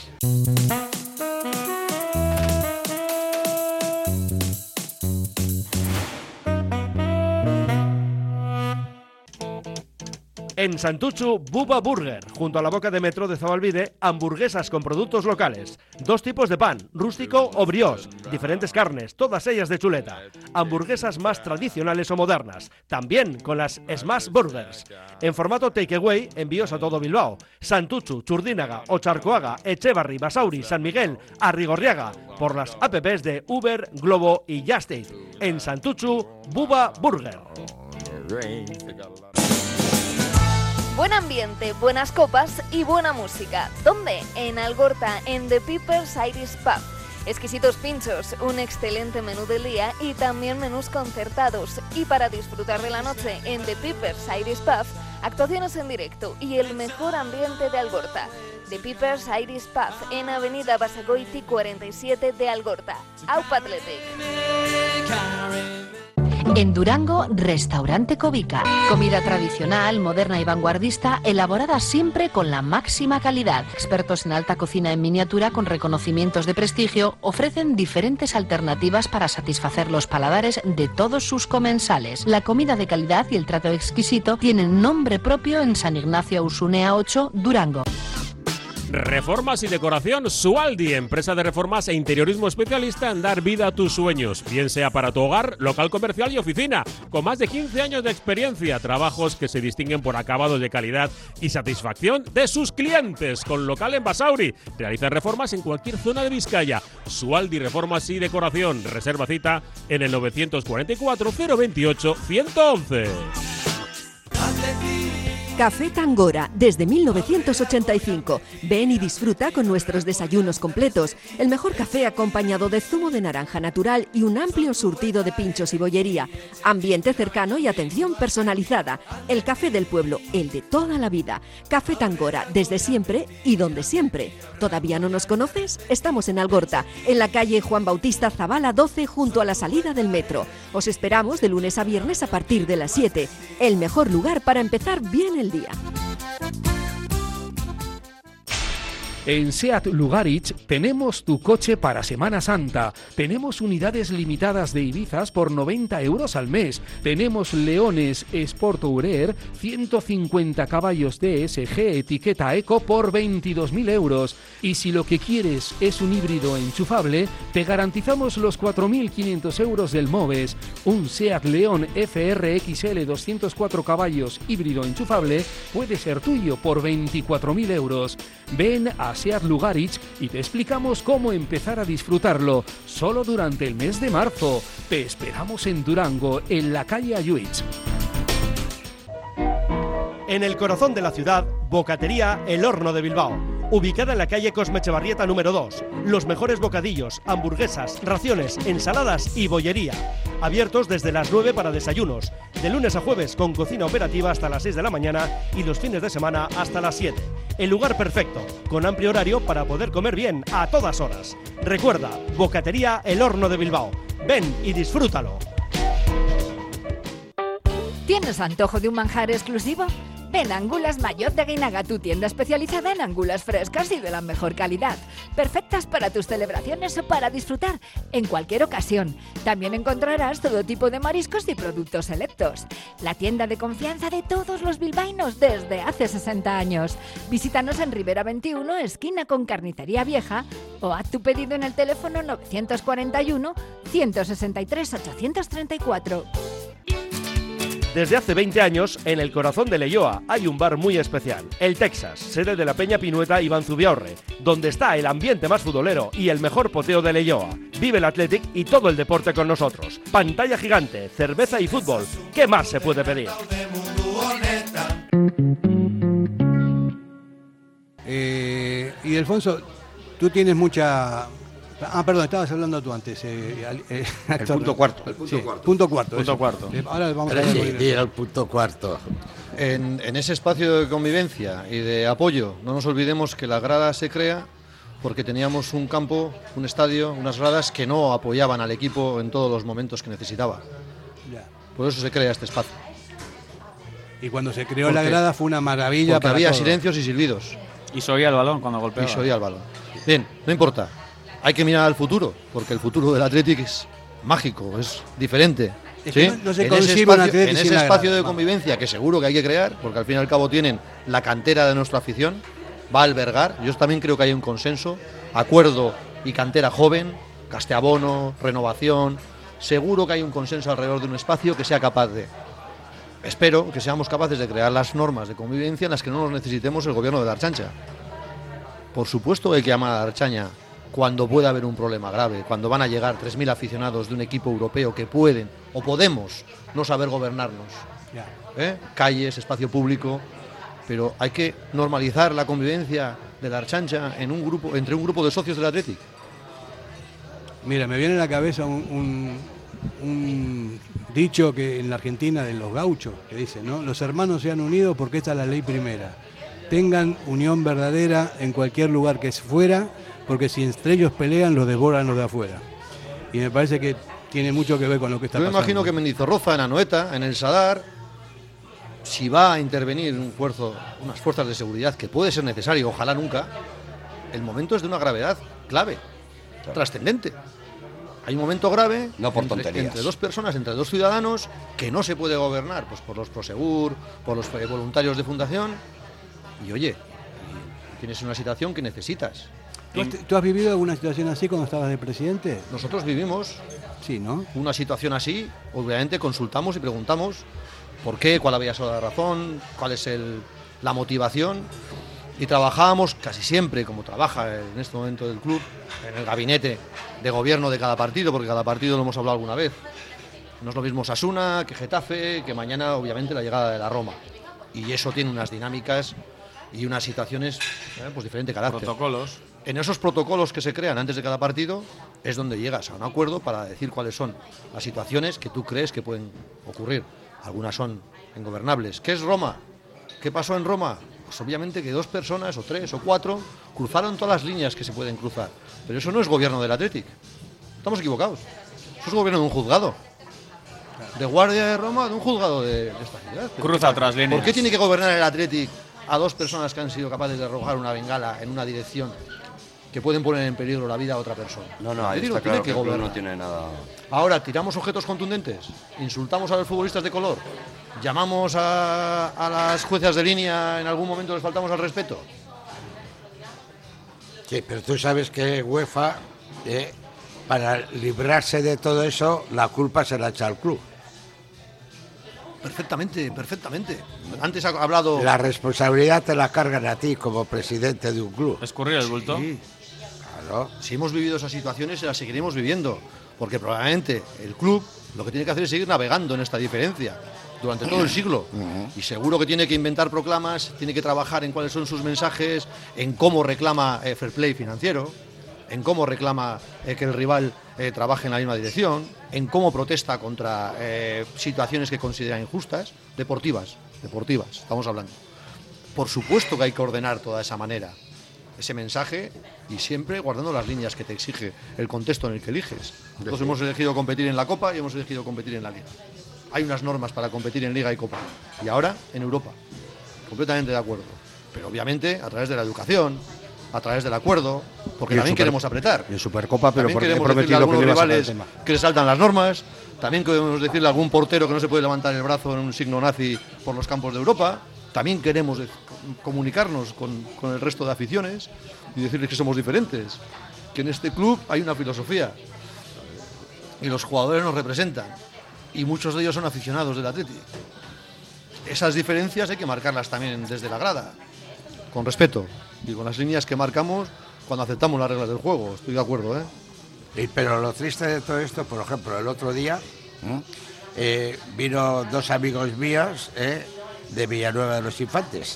En Santuchu, Buba Burger, junto a la boca de metro de Zabalbide, hamburguesas con productos locales. Dos tipos de pan, rústico o brioche, diferentes carnes, todas ellas de chuleta. Hamburguesas más tradicionales o modernas, también con las Smash Burgers. En formato takeaway, envíos a todo Bilbao. Santuchu, Churdínaga, Ocharcoaga, Echevarri, Basauri, San Miguel, Arrigorriaga, por las apps de Uber, Globo y Just Eat. En Santuchu, Buba Burger. Buen ambiente, buenas copas y buena música. ¿Dónde? En Algorta, en The Peepers Irish Pub. Exquisitos pinchos, un excelente menú del día y también menús concertados. Y para disfrutar de la noche en The Peepers Irish Pub, actuaciones en directo y el mejor ambiente de Algorta. The Peepers Irish Pub en Avenida Basagoiti cuarenta y siete de Algorta. Aupa Athletic. En Durango, Restaurante Covica. Comida tradicional, moderna y vanguardista, elaborada siempre con la máxima calidad. Expertos en alta cocina en miniatura con reconocimientos de prestigio ofrecen diferentes alternativas para satisfacer los paladares de todos sus comensales. La comida de calidad y el trato exquisito tienen nombre propio en San Ignacio Ausunea ocho, Durango. Reformas y decoración Sualdi, empresa de reformas e interiorismo especialista en dar vida a tus sueños, bien sea para tu hogar, local comercial y oficina, con más de quince años de experiencia, trabajos que se distinguen por acabados de calidad y satisfacción de sus clientes, con local en Basauri. Realizan reformas en cualquier zona de Vizcaya. Sualdi Reformas y Decoración, reserva cita en el novecientos cuarenta y cuatro, cero veintiocho, ciento once. Café Tangora, desde mil novecientos ochenta y cinco. Ven y disfruta con nuestros desayunos completos, el mejor café acompañado de zumo de naranja natural y un amplio surtido de pinchos y bollería. Ambiente cercano y atención personalizada. El café del pueblo, el de toda la vida. Café Tangora, desde siempre y donde siempre. ¿Todavía no nos conoces? Estamos en Algorta, en la calle Juan Bautista Zabala doce, junto a la salida del metro. Os esperamos de lunes a viernes a partir de las siete. El mejor lugar para empezar bien el día. En SEAT Lugarich tenemos tu coche para Semana Santa. Tenemos unidades limitadas de Ibizas por noventa euros al mes. Tenemos Leones Sport Tourer, ciento cincuenta caballos D S G etiqueta Eco por veintidós mil euros. Y si lo que quieres es un híbrido enchufable, te garantizamos los cuatro mil quinientos euros del MOVES. Un SEAT León F R X L doscientos cuatro caballos híbrido enchufable puede ser tuyo por veinticuatro mil euros. Ven a SEAT Lugarich y te explicamos cómo empezar a disfrutarlo solo durante el mes de marzo. Te esperamos en Durango, en la calle Ayuich. En el corazón de la ciudad, Bocatería El Horno de Bilbao, ubicada en la calle Cosme Echevarrieta número dos. Los mejores bocadillos, hamburguesas, raciones, ensaladas y bollería. Abiertos desde las nueve para desayunos, de lunes a jueves con cocina operativa hasta las seis de la mañana y los fines de semana hasta las siete. El lugar perfecto, con amplio horario para poder comer bien a todas horas. Recuerda, Bocatería El Horno de Bilbao. Ven y disfrútalo. ¿Tienes antojo de un manjar exclusivo? Ven a Angulas Mayotte de Guinaga, tu tienda especializada en angulas frescas y de la mejor calidad, perfectas para tus celebraciones o para disfrutar en cualquier ocasión. También encontrarás todo tipo de mariscos y productos selectos. La tienda de confianza de todos los bilbaínos desde hace sesenta años. Visítanos en Rivera veintiuno, esquina con Carnicería Vieja, o haz tu pedido en el teléfono novecientos cuarenta y uno, ciento sesenta y tres, ochocientos treinta y cuatro. Desde hace veinte años, en el corazón de Leioa hay un bar muy especial, el Texas, sede de la Peña Pinueta Iván Zubiaurre, donde está el ambiente más futbolero y el mejor poteo de Leioa. Vive el Athletic y todo el deporte con nosotros. Pantalla gigante, cerveza y fútbol. ¿Qué más se puede pedir? Eh, y Alfonso, tú tienes mucha Ah, perdón, estabas hablando tú antes. Eh, eh, el punto cuarto. El punto sí, cuarto. Punto cuarto. Punto cuarto. Eh, ahora vamos Pero a sí, ver. sí, el punto cuarto. En, en ese espacio de convivencia y de apoyo, no nos olvidemos que la grada se crea porque teníamos un campo, un estadio, unas gradas que no apoyaban al equipo en todos los momentos que necesitaba. Ya. Por eso se crea este espacio. Y cuando se creó Porque- la grada fue una maravilla. Porque para había todos. silencios y silbidos. Y se oía el balón cuando golpeaba. Y se oía el balón. Bien, no importa. Hay que mirar al futuro, porque el futuro del Athletic es mágico, es diferente. Es ¿sí? que no- no se en ese concibe un espacio, Athletic en sin ese la espacio grada, de vamos. convivencia que seguro que hay que crear, porque al fin y al cabo tienen la cantera de nuestra afición, va a albergar. Yo también creo que hay un consenso, acuerdo y cantera joven, casteabono, renovación. Seguro que hay un consenso alrededor de un espacio que sea capaz de. Espero que seamos capaces de crear las normas de convivencia en las que no nos necesitemos el gobierno de la Archancha. Por supuesto que hay que llamar a la Archaña cuando pueda haber un problema grave, cuando van a llegar tres mil aficionados de un equipo europeo que pueden o podemos no saber gobernarnos. Ya. ¿Eh? Calles, espacio público, pero hay que normalizar la convivencia de la Archancha en un grupo, entre un grupo de socios del Athletic. Mira, me viene a la cabeza un, un, un dicho que en la Argentina de los gauchos, que dice, ¿no? Los hermanos se han unido porque esta es la ley primera. Tengan unión verdadera en cualquier lugar que fuera, porque si entre ellos pelean, los devoran los de afuera. Y me parece que tiene mucho que ver con lo que está Yo me pasando. imagino que Mendizorroza, en Anoeta, en el Sadar, si va a intervenir un fuerzo, unas fuerzas de seguridad, que puede ser necesario, ojalá nunca, el momento es de una gravedad clave, trascendente. Hay un momento grave No por entre, tonterías. entre dos personas, entre dos ciudadanos, que no se puede gobernar pues por los Prosegur, por los eh, voluntarios de fundación. Y oye, tienes una situación que necesitas. ¿Tú has, tú has vivido alguna situación así cuando estabas de presidente? Nosotros vivimos Sí, ¿no? una situación así, obviamente consultamos y preguntamos por qué, cuál había sido la razón, cuál es el, la motivación. Y trabajábamos casi siempre, como trabaja en este momento el club, en el gabinete de gobierno de cada partido, porque cada partido lo hemos hablado alguna vez. No es lo mismo Osasuna que Getafe, que mañana obviamente la llegada de la Roma. Y eso tiene unas dinámicas y unas situaciones eh, pues diferente carácter. Protocolos. En esos protocolos que se crean antes de cada partido es donde llegas a un acuerdo para decir cuáles son las situaciones que tú crees que pueden ocurrir. Algunas son ingobernables. ¿Qué es Roma? ¿Qué pasó en Roma? Pues obviamente que dos personas, o tres, o cuatro, cruzaron todas las líneas que se pueden cruzar. Pero eso no es gobierno del Athletic. Estamos equivocados. Eso es gobierno de un juzgado. De guardia de Roma, de un juzgado de, de esta ciudad. Cruza otras líneas. ¿Por qué tiene que gobernar el Athletic a dos personas que han sido capaces de arrojar una bengala en una dirección que pueden poner en peligro la vida a otra persona? No, no, ahí El Athletic está tiene claro que el club gobernar. no tiene nada. Ahora, tiramos objetos contundentes, insultamos a los futbolistas de color, llamamos a, a las juezas de línea, en algún momento les faltamos al respeto. Sí, pero tú sabes que UEFA, eh, para librarse de todo eso, la culpa se la echa al club. Perfectamente, perfectamente. Antes ha hablado... La responsabilidad te la cargan a ti como presidente de un club. ¿Escurrir el bulto? Sí, Claro. si hemos vivido esas situaciones, las seguiremos viviendo, porque probablemente el club lo que tiene que hacer es seguir navegando en esta diferencia durante todo el siglo. Y seguro que tiene que inventar proclamas, tiene que trabajar en cuáles son sus mensajes, en cómo reclama eh, fair play financiero, en cómo reclama eh, que el rival eh, trabaje en la misma dirección, en cómo protesta contra eh, situaciones que considera injustas, deportivas, deportivas, estamos hablando. Por supuesto que hay que ordenar toda esa manera, ese mensaje, y siempre guardando las líneas que te exige el contexto en el que eliges. Nosotros hemos elegido competir en la Copa y hemos elegido competir en la Liga. Hay unas normas para competir en Liga y Copa. Y ahora en Europa. Completamente de acuerdo. Pero obviamente a través de la educación, a través del acuerdo, porque Y en también Super- queremos apretar. y en Supercopa, pero También porque he queremos decirle a prometido que algunos no iba a sacar el rivales tema. que le saltan las normas. También queremos decirle a algún portero que no se puede levantar el brazo en un signo nazi por los campos de Europa. También queremos de- comunicarnos con, con el resto de aficiones y decirles que somos diferentes. Que en este club hay una filosofía y los jugadores nos representan. Y muchos de ellos son aficionados del Athletic. Esas diferencias hay que marcarlas también desde la grada, con respeto y con las líneas que marcamos cuando aceptamos las reglas del juego. Estoy de acuerdo, ¿eh? Y, pero lo triste de todo esto, por ejemplo, el otro día ¿eh? Eh, vino dos amigos míos ¿eh? de Villanueva de los Infantes,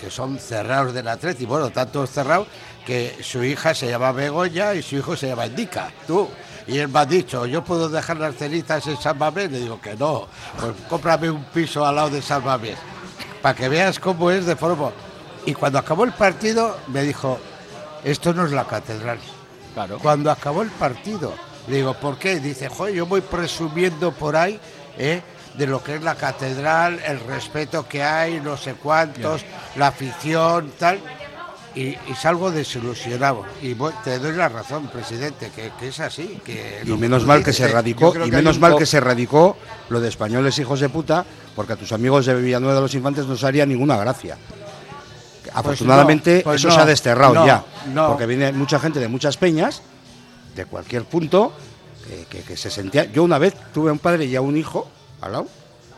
que son cerrados del Atleti, bueno, tanto cerrados que su hija se llama Begoña y su hijo se llama Indica, tú. Y él me ha dicho, ¿yo puedo dejar las cenizas en San Mamés? Le digo que no, pues cómprame un piso al lado de San Mamés, para que veas cómo es de forma. Y cuando acabó el partido me dijo, esto no es la catedral. Claro. Cuando acabó el partido, le digo, ¿por qué? Dice, joder, yo voy presumiendo por ahí, ¿eh? de lo que es la catedral, el respeto que hay, no sé cuántos, yeah. la afición, tal, y, y salgo desilusionado. Y bueno, te doy la razón, presidente, que, que es así. Que y menos mal que se radicó, y menos mal que se radicó lo de españoles hijos de puta, porque a tus amigos de Villanueva de los Infantes no se haría ninguna gracia. Afortunadamente pues no, pues eso no, se ha desterrado no, ya, no. porque viene mucha gente de muchas peñas, de cualquier punto, que, que, que se sentía... Yo una vez tuve a un padre y a un hijo al lado,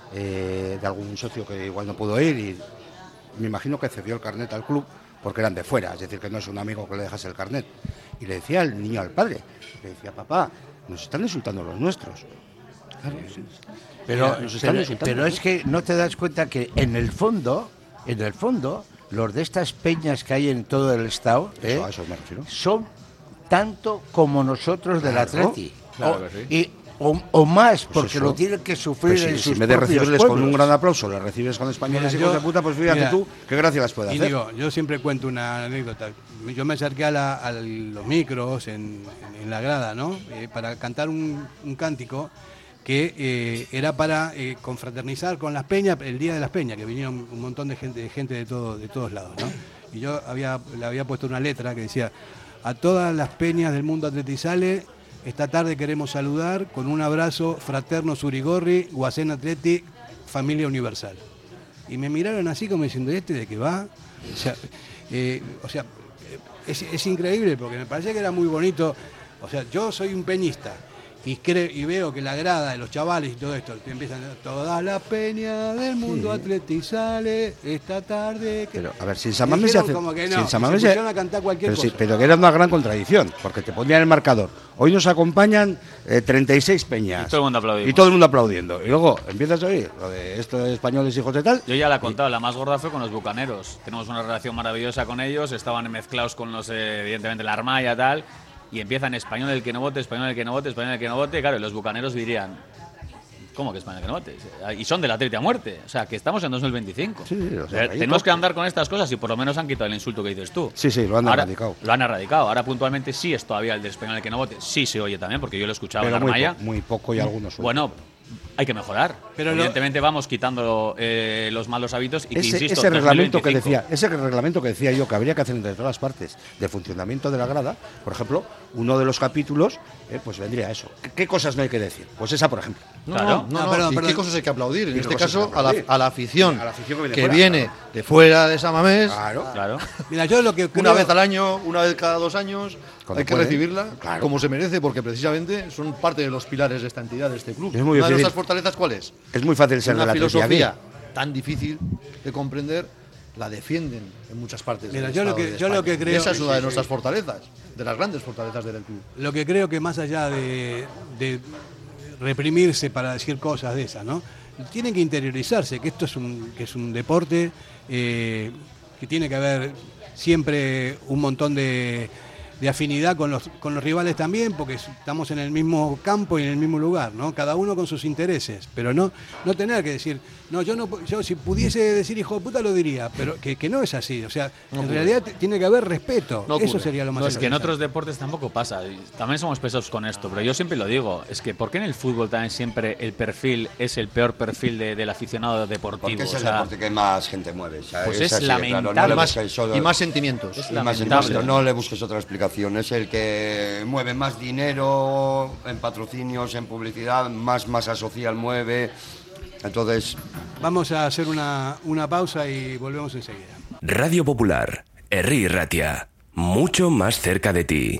eh, de algún socio que igual no pudo ir, y me imagino que cedió el carnet al club porque eran de fuera, es decir, que no es un amigo que le dejas el carnet. Y le decía al niño al padre, le decía, papá, nos están insultando los nuestros. Claro, sí. Pero, nos están pero, insultando, pero es que no te das cuenta que en el fondo, en el fondo, los de estas peñas que hay en todo el estado, ¿eh? Eso, a eso me refiero. Son tanto como nosotros del claro, Atleti. Claro que sí. Y O, o más, porque pues lo tienen que sufrir pues sí, en si sus en vez de recibirles pueblos. con un gran aplauso, les recibes con españoles mira, hijos yo, de puta, pues fíjate mira, tú qué gracia las puede y hacer. Digo, yo siempre cuento una anécdota. Yo me acerqué a, la, a los micros en, en la grada, ¿no? Eh, para cantar un, un cántico que eh, era para eh, confraternizar con las peñas, el día de las peñas, que vinieron un montón de gente, de gente de, todo, de todos lados, ¿no? Y yo había, le había puesto una letra que decía, a todas las peñas del mundo atletizale, esta tarde queremos saludar con un abrazo fraterno Surigorri, Guasén Atleti, familia universal. Y me miraron así como diciendo, ¿este de qué va? O sea, eh, o sea es, es increíble porque me parecía que era muy bonito. O sea, yo soy un peñista y, creo, y veo que la grada de los chavales y todo esto, te empiezan a toda la peña del mundo sí. atletizale esta tarde. Que... Pero, a ver, si en San Mamés se hace... Como que no, si en San Mamés se pusieron a cantar cualquier pero, cosa. Sí, pero que era una gran contradicción, porque te ponían el marcador. Hoy nos acompañan eh, treinta y seis peñas. Y todo el mundo aplaudiendo. Y todo el mundo aplaudiendo. Y luego empiezas a oír lo de estos españoles hijos de tal. Yo ya la he contado, y... la más gorda fue con los bucaneros. Tenemos una relación maravillosa con ellos, estaban mezclados con los, eh, evidentemente, la Armaya y tal. Y empiezan español el que no vote, español el que no vote, español el que no vote. Claro, y los bucaneros dirían, ¿cómo que español el que no vote? Y son de la Atleti a muerte. O sea, que estamos en dos mil veinticinco. Sí, sí, o sea, eh, tenemos que andar con estas cosas y por lo menos han quitado el insulto que dices tú. Sí, sí, lo han Ahora, erradicado. Lo han erradicado. Ahora puntualmente sí es todavía el de español el que no vote. Sí se oye también, porque yo lo he escuchado Pero en la Armaya. Muy, po muy poco y algunos sueltos. Bueno, hay que mejorar. Pero evidentemente lo... vamos quitando eh, los malos hábitos y ese, que, insisto, ese reglamento que decía, ese reglamento que decía yo que habría que hacer entre todas las partes de funcionamiento de la grada, por ejemplo, uno de los capítulos, eh, pues vendría eso. ¿Qué, ¿Qué cosas no hay que decir? Pues esa, por ejemplo. No, claro. no, no, no, perdón, ¿y perdón. qué cosas hay que aplaudir? En ¿Qué este caso, a la, a la afición, a la afición que viene, que fuera, viene claro. de fuera de San Mamés. Claro, claro. Mira, yo lo que creo... Una vez al año, una vez cada dos años, Cuando hay que puede. recibirla Claro. como se merece, porque precisamente son parte de los pilares de esta entidad, de este club. Es muy Una de difícil. nuestras fortalezas, ¿cuál es? Es muy fácil ser Una de la filosofía tan difícil de comprender, la defienden en muchas partes Mira, del yo lo Estado que- de yo lo España. que creo- Y esa es sí, una de sí, nuestras sí. fortalezas, de las grandes fortalezas del club. Lo que creo que más allá de, de reprimirse para decir cosas de esas, ¿no? Tienen que interiorizarse, que esto es un, que es un deporte eh, que tiene que haber siempre un montón de, de afinidad con los, con los rivales también, porque estamos en el mismo campo y en el mismo lugar, ¿no? Cada uno con sus intereses, pero no, no tener que decir, no, yo no, yo si pudiese decir hijo de puta lo diría, pero que, que no es así, o sea, No en ocurre. realidad t- tiene que haber respeto, No eso ocurre. sería lo más No, es que en interesante. otros deportes tampoco pasa. y También somos pesados con esto, pero yo siempre lo digo. Es que ¿por qué en el fútbol también siempre el perfil es el peor perfil de, del aficionado deportivo? Porque es O el sea, deporte que más gente mueve. O sea, Pues es así de claro, lamentable. no le Más- busques solo- y más sentimientos. Es y más lamentable. sentimientos. No le busques otra explicación. Es el que mueve más dinero en patrocinios, en publicidad, más masa social mueve. Entonces, Vamos a hacer una, una pausa y volvemos enseguida. Radio Popular, Herri Ratia, mucho más cerca de ti.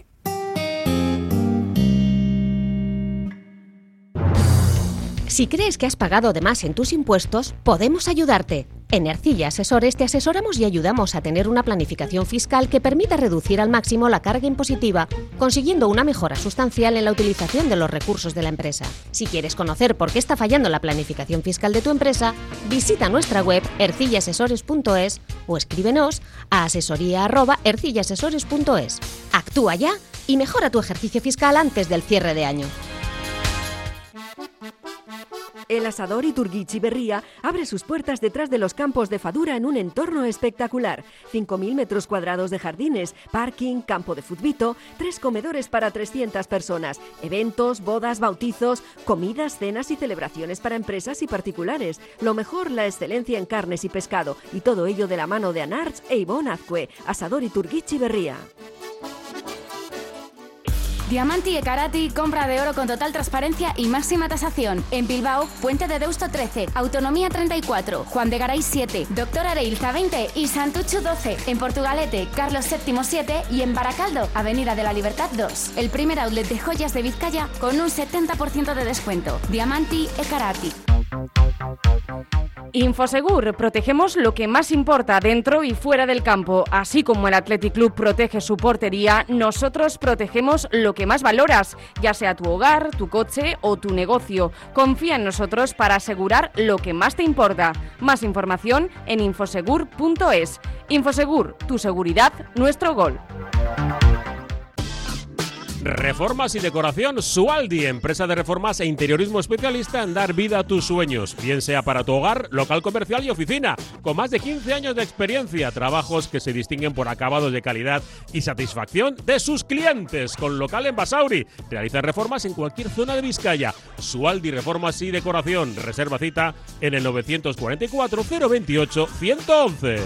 Si crees que has pagado de más en tus impuestos, podemos ayudarte. En Ercilla Asesores te asesoramos y ayudamos a tener una planificación fiscal que permita reducir al máximo la carga impositiva, consiguiendo una mejora sustancial en la utilización de los recursos de la empresa. Si quieres conocer por qué está fallando la planificación fiscal de tu empresa, visita nuestra web ercilla asesores punto es o escríbenos a asesoría arroba ercilla asesores punto es. Actúa ya y mejora tu ejercicio fiscal antes del cierre de año. El Asador Iturguichi Berría abre sus puertas detrás de los campos de Fadura en un entorno espectacular. cinco mil metros cuadrados de jardines, parking, campo de futbito, tres comedores para trescientas personas, eventos, bodas, bautizos, comidas, cenas y celebraciones para empresas y particulares. Lo mejor, la excelencia en carnes y pescado, y todo ello de la mano de Anarch e Ivonne Azcue. Asador Iturguichi Berría. Diamanti e Karati, compra de oro con total transparencia y máxima tasación. En Bilbao, Puente de Deusto trece, Autonomía treinta y cuatro, Juan de Garay siete, Doctor Areilza veinte y Santucho doce. En Portugalete, Carlos séptimo siete y en Baracaldo, Avenida de la Libertad dos. El primer outlet de joyas de Vizcaya con un setenta por ciento de descuento. Diamanti e Karati. Infosegur, protegemos lo que más importa dentro y fuera del campo. Así como el Athletic Club protege su portería, nosotros protegemos lo que más valoras, ya sea tu hogar, tu coche o tu negocio. Confía en nosotros para asegurar lo que más te importa. Más información en infosegur punto es. Infosegur, tu seguridad, nuestro gol. Reformas y decoración Sualdi, empresa de reformas e interiorismo especialista en dar vida a tus sueños, bien sea para tu hogar, local comercial y oficina, con más de quince años de experiencia, trabajos que se distinguen por acabados de calidad y satisfacción de sus clientes, con local en Basauri. Realizan reformas en cualquier zona de Vizcaya. Sualdi Reformas y Decoración, reserva cita en el novecientos cuarenta y cuatro, cero veintiocho, ciento once.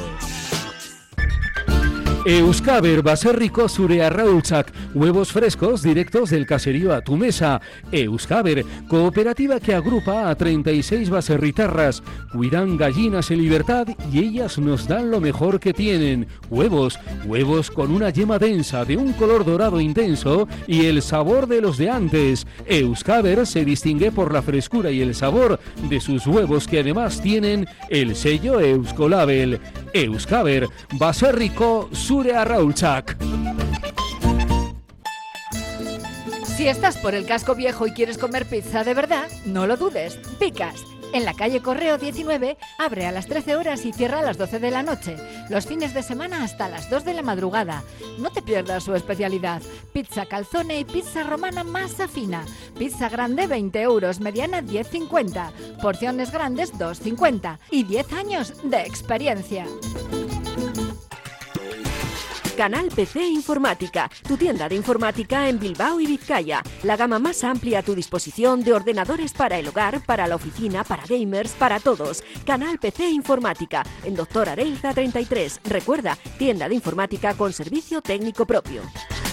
Euskaber baserriko zure arraultzak, huevos frescos directos del caserío a tu mesa. Euskaber, cooperativa que agrupa a treinta y seis baserritarras. Cuidan gallinas en libertad y ellas nos dan lo mejor que tienen. Huevos, huevos con una yema densa de un color dorado intenso y el sabor de los de antes. Euskaber se distingue por la frescura y el sabor de sus huevos, que además tienen el sello Euskolabel. Euskaber, baserriko zure arraultzak. Si estás por el casco viejo y quieres comer pizza de verdad, no lo dudes, Picas. En la calle Correo diecinueve, abre a las trece horas y cierra a las doce de la noche. Los fines de semana hasta las dos de la madrugada. No te pierdas su especialidad. Pizza calzone y pizza romana masa fina. Pizza grande veinte euros, mediana diez cincuenta. Porciones grandes dos cincuenta. Y diez años de experiencia. Canal P C Informática, tu tienda de informática en Bilbao y Vizcaya. La gama más amplia a tu disposición de ordenadores para el hogar, para la oficina, para gamers, para todos. Canal P C Informática, en Doctor Areilza treinta y tres. Recuerda, tienda de informática con servicio técnico propio.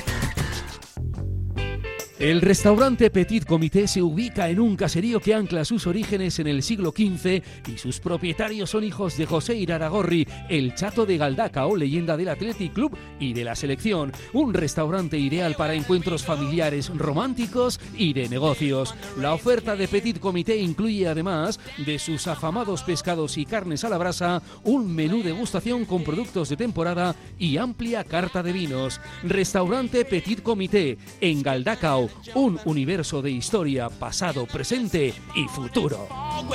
El restaurante Petit Comité se ubica en un caserío que ancla sus orígenes en el siglo quince y sus propietarios son hijos de José Iraragorri, el Chato de Galdacao, leyenda del Athletic Club y de la selección. Un restaurante ideal para encuentros familiares, románticos y de negocios. La oferta de Petit Comité incluye, además de sus afamados pescados y carnes a la brasa, un menú degustación con productos de temporada y amplia carta de vinos. Restaurante Petit Comité, en Galdacao. Un universo de historia, pasado, presente y futuro.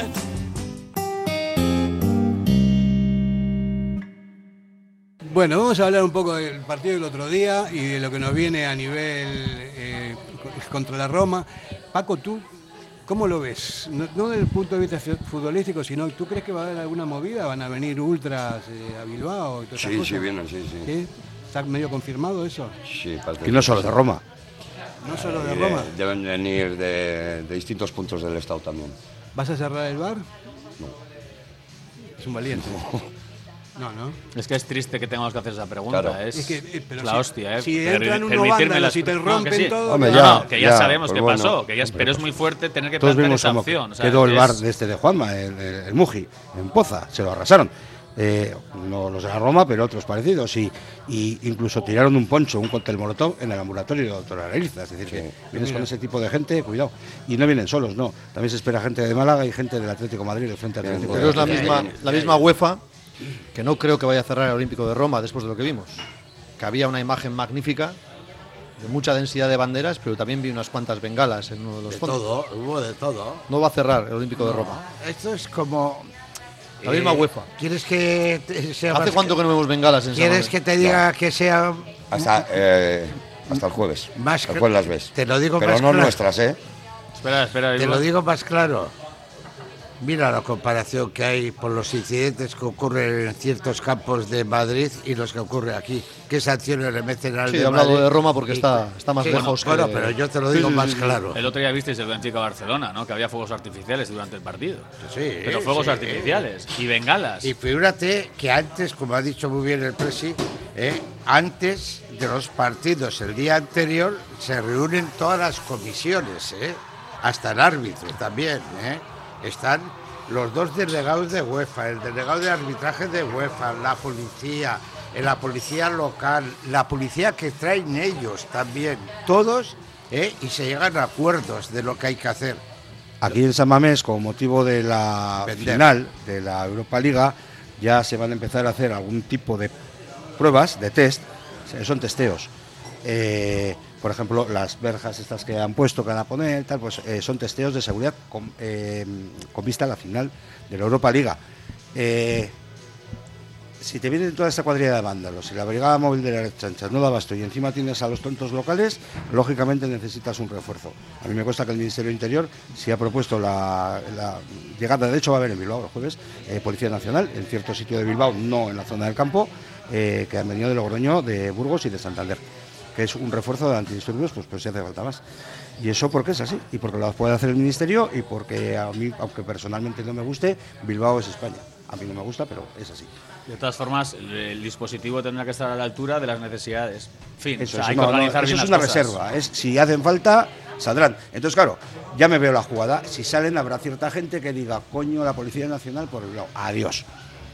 Bueno, vamos a hablar un poco del partido del otro día y de lo que nos viene a nivel eh, contra la Roma. Paco, ¿tú cómo lo ves? No, no desde el punto de vista futbolístico, sino ¿tú crees que va a haber alguna movida? ¿Van a venir ultras eh, a Bilbao? Y todas sí, esas cosas? sí, vienen, sí, sí. ¿Sí? ¿Está medio confirmado eso? Sí, parece Y no solo de Roma. No solo de Y Roma. Deben venir de, de distintos puntos del estado también. ¿Vas a cerrar el bar? No. Es un valiente. No, no. Es que es triste que tengamos que hacer esa pregunta. Claro. Es, Es que, eh, pero la si- hostia, ¿eh? si Per- entran unos permitirme vándalos la- y te no, rompen que sí. todo, Hombre, No, ya, no, que ya, ya, sabemos pues qué bueno, pasó, que ya es, hombre, pero es pues muy fuerte tener que Todos plantear vimos esa cómo opción. O sea, quedó el es- bar de este de Juanma, el, el, el Muji, en Poza, se lo arrasaron. Eh, no los de la Roma, pero otros parecidos, y, y incluso tiraron un poncho, un cóctel molotov en el ambulatorio de la doctora Areilza. Es decir, sí, que vienes con ese tipo de gente, cuidado. Y no vienen solos, no. También se espera gente de Málaga y gente del Atlético de Madrid, del Frente Atlético. Pero es la misma, la misma UEFA, que no creo que vaya a cerrar el Olímpico de Roma después de lo que vimos. Que había una imagen magnífica, de mucha densidad de banderas, pero también vi unas cuantas bengalas en uno de los de fondos. todo, hubo de todo. No va a cerrar el Olímpico no, de Roma. Esto es como... La misma UEFA. ¿Quieres que te, sea ¿Hace cuánto que no vemos bengalas en ¿Quieres que te diga no. que sea hasta eh, hasta el jueves? Más Después las ves. Te lo digo pero más no claro. nuestras, ¿eh? Espera, espera. Te lo digo más claro. Mira la comparación que hay por los incidentes que ocurren en ciertos campos de Madrid y los que ocurre aquí. ¿Qué sanciones le meten al sí, de he hablado Madrid? de Roma porque y, está, está más sí, lejos. Bueno, que... pero yo te lo digo sí, más sí, claro. El otro día visteis el Benfica-Barcelona, ¿no? Que había fuegos artificiales durante el partido. Sí, pero fuegos sí. artificiales y bengalas. Y figúrate que antes, como ha dicho muy bien el presi, eh, antes de los partidos, el día anterior, se reúnen todas las comisiones, eh, hasta el árbitro también. Eh, están los dos delegados de UEFA, el delegado de arbitraje de UEFA, la policía, la policía local, la policía que traen ellos también, todos, ¿eh? Y se llegan a acuerdos de lo que hay que hacer. Aquí en San Mamés, con motivo de la Vender. final de la Europa Liga, ya se van a empezar a hacer algún tipo de pruebas, de test, son testeos. Eh, por ejemplo, las verjas estas que han puesto, que van a poner, tal, pues eh, son testeos de seguridad con, eh, con vista a la final de la Europa Liga. Eh, si te vienen toda esta cuadrilla de vándalos, si la brigada móvil de las chanchas no da abasto y encima tienes a los tontos locales, lógicamente necesitas un refuerzo. A mí me consta que el Ministerio de Interior sí ha propuesto la, la llegada, de hecho va a haber en Bilbao el jueves, eh, Policía Nacional, en cierto sitio de Bilbao, no en la zona del campo, eh, que han venido de Logroño, de Burgos y de Santander, que es un refuerzo de antidisturbios, pues, pues si hace falta más. Y eso porque es así, y porque lo puede hacer el Ministerio, y porque a mí, aunque personalmente no me guste, Bilbao es España. A mí no me gusta, pero es así. De todas formas, el, el dispositivo tendrá que estar a la altura de las necesidades. En fin, eso o sea, es, hay no, que organizar no, bien eso es las una cosas. reserva. Es, si hacen falta, saldrán. Entonces, claro, ya me veo la jugada. Si salen, habrá cierta gente que diga, coño, la Policía Nacional por el lado. Adiós.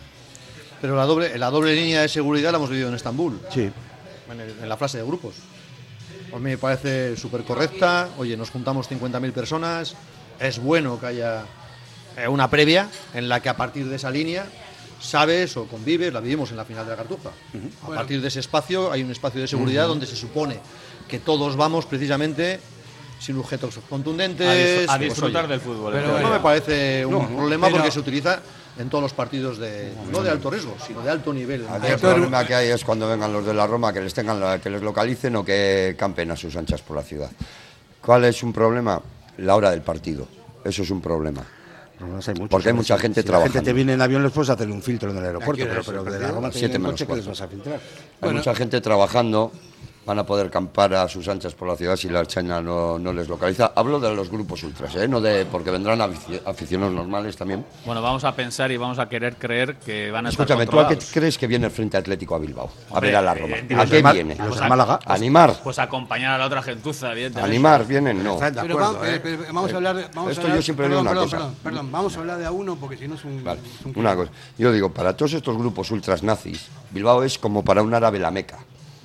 Pero la doble, la doble línea de seguridad la hemos vivido en Estambul. Sí. En, el, en la fase de grupos. A mí me parece súper correcta. Oye, nos juntamos cincuenta mil personas. Es bueno que haya una previa en la que a partir de esa línea sabes o convives, la vivimos en la final de la Cartuja. Uh-huh. A bueno. partir de ese espacio hay un espacio de seguridad uh-huh. donde se supone que todos vamos precisamente sin objetos contundentes. A, dis- a pues, disfrutar oye, del fútbol. Pero no, no me parece un no, problema pero... porque se utiliza en todos los partidos de no de alto riesgo, sino de alto nivel. El problema que hay es cuando vengan los de la Roma que les tengan la, que les localicen o que campen a sus anchas por la ciudad. ¿Cuál es un problema? La hora del partido. Eso es un problema. No, no hay mucho, porque hay mucha si, gente si trabajando. La gente te viene en avión, les puedes hacer un filtro en el aeropuerto, pero, pero de la Roma te viene en coche que les vas a filtrar. Hay bueno. mucha gente trabajando, van a poder campar a sus anchas por la ciudad si la Chaña no, no les localiza. Hablo de los grupos ultras, ¿eh? No de porque vendrán afic- aficionados normales también. Bueno, vamos a pensar y vamos a querer creer que van a Escúchame, estar controlados. ¿tú a qué crees que viene el Frente Atlético a Bilbao? Hombre, a ver a la Roma. Eh, ¿A qué mal, viene? Pues a, a Málaga. ¿A animar? Pues acompañar a la otra gentuza, evidentemente. ¿Animar vienen? No. Pero acuerdo, vamos, eh. pero vamos a hablar de, vamos Esto a hablar, yo siempre perdón, digo una perdón, cosa. Perdón, perdón, vamos a hablar de a uno porque si no es un... Vale, es un una cosa. Yo digo, para todos estos grupos ultras nazis, Bilbao es como para un árabe la Meca.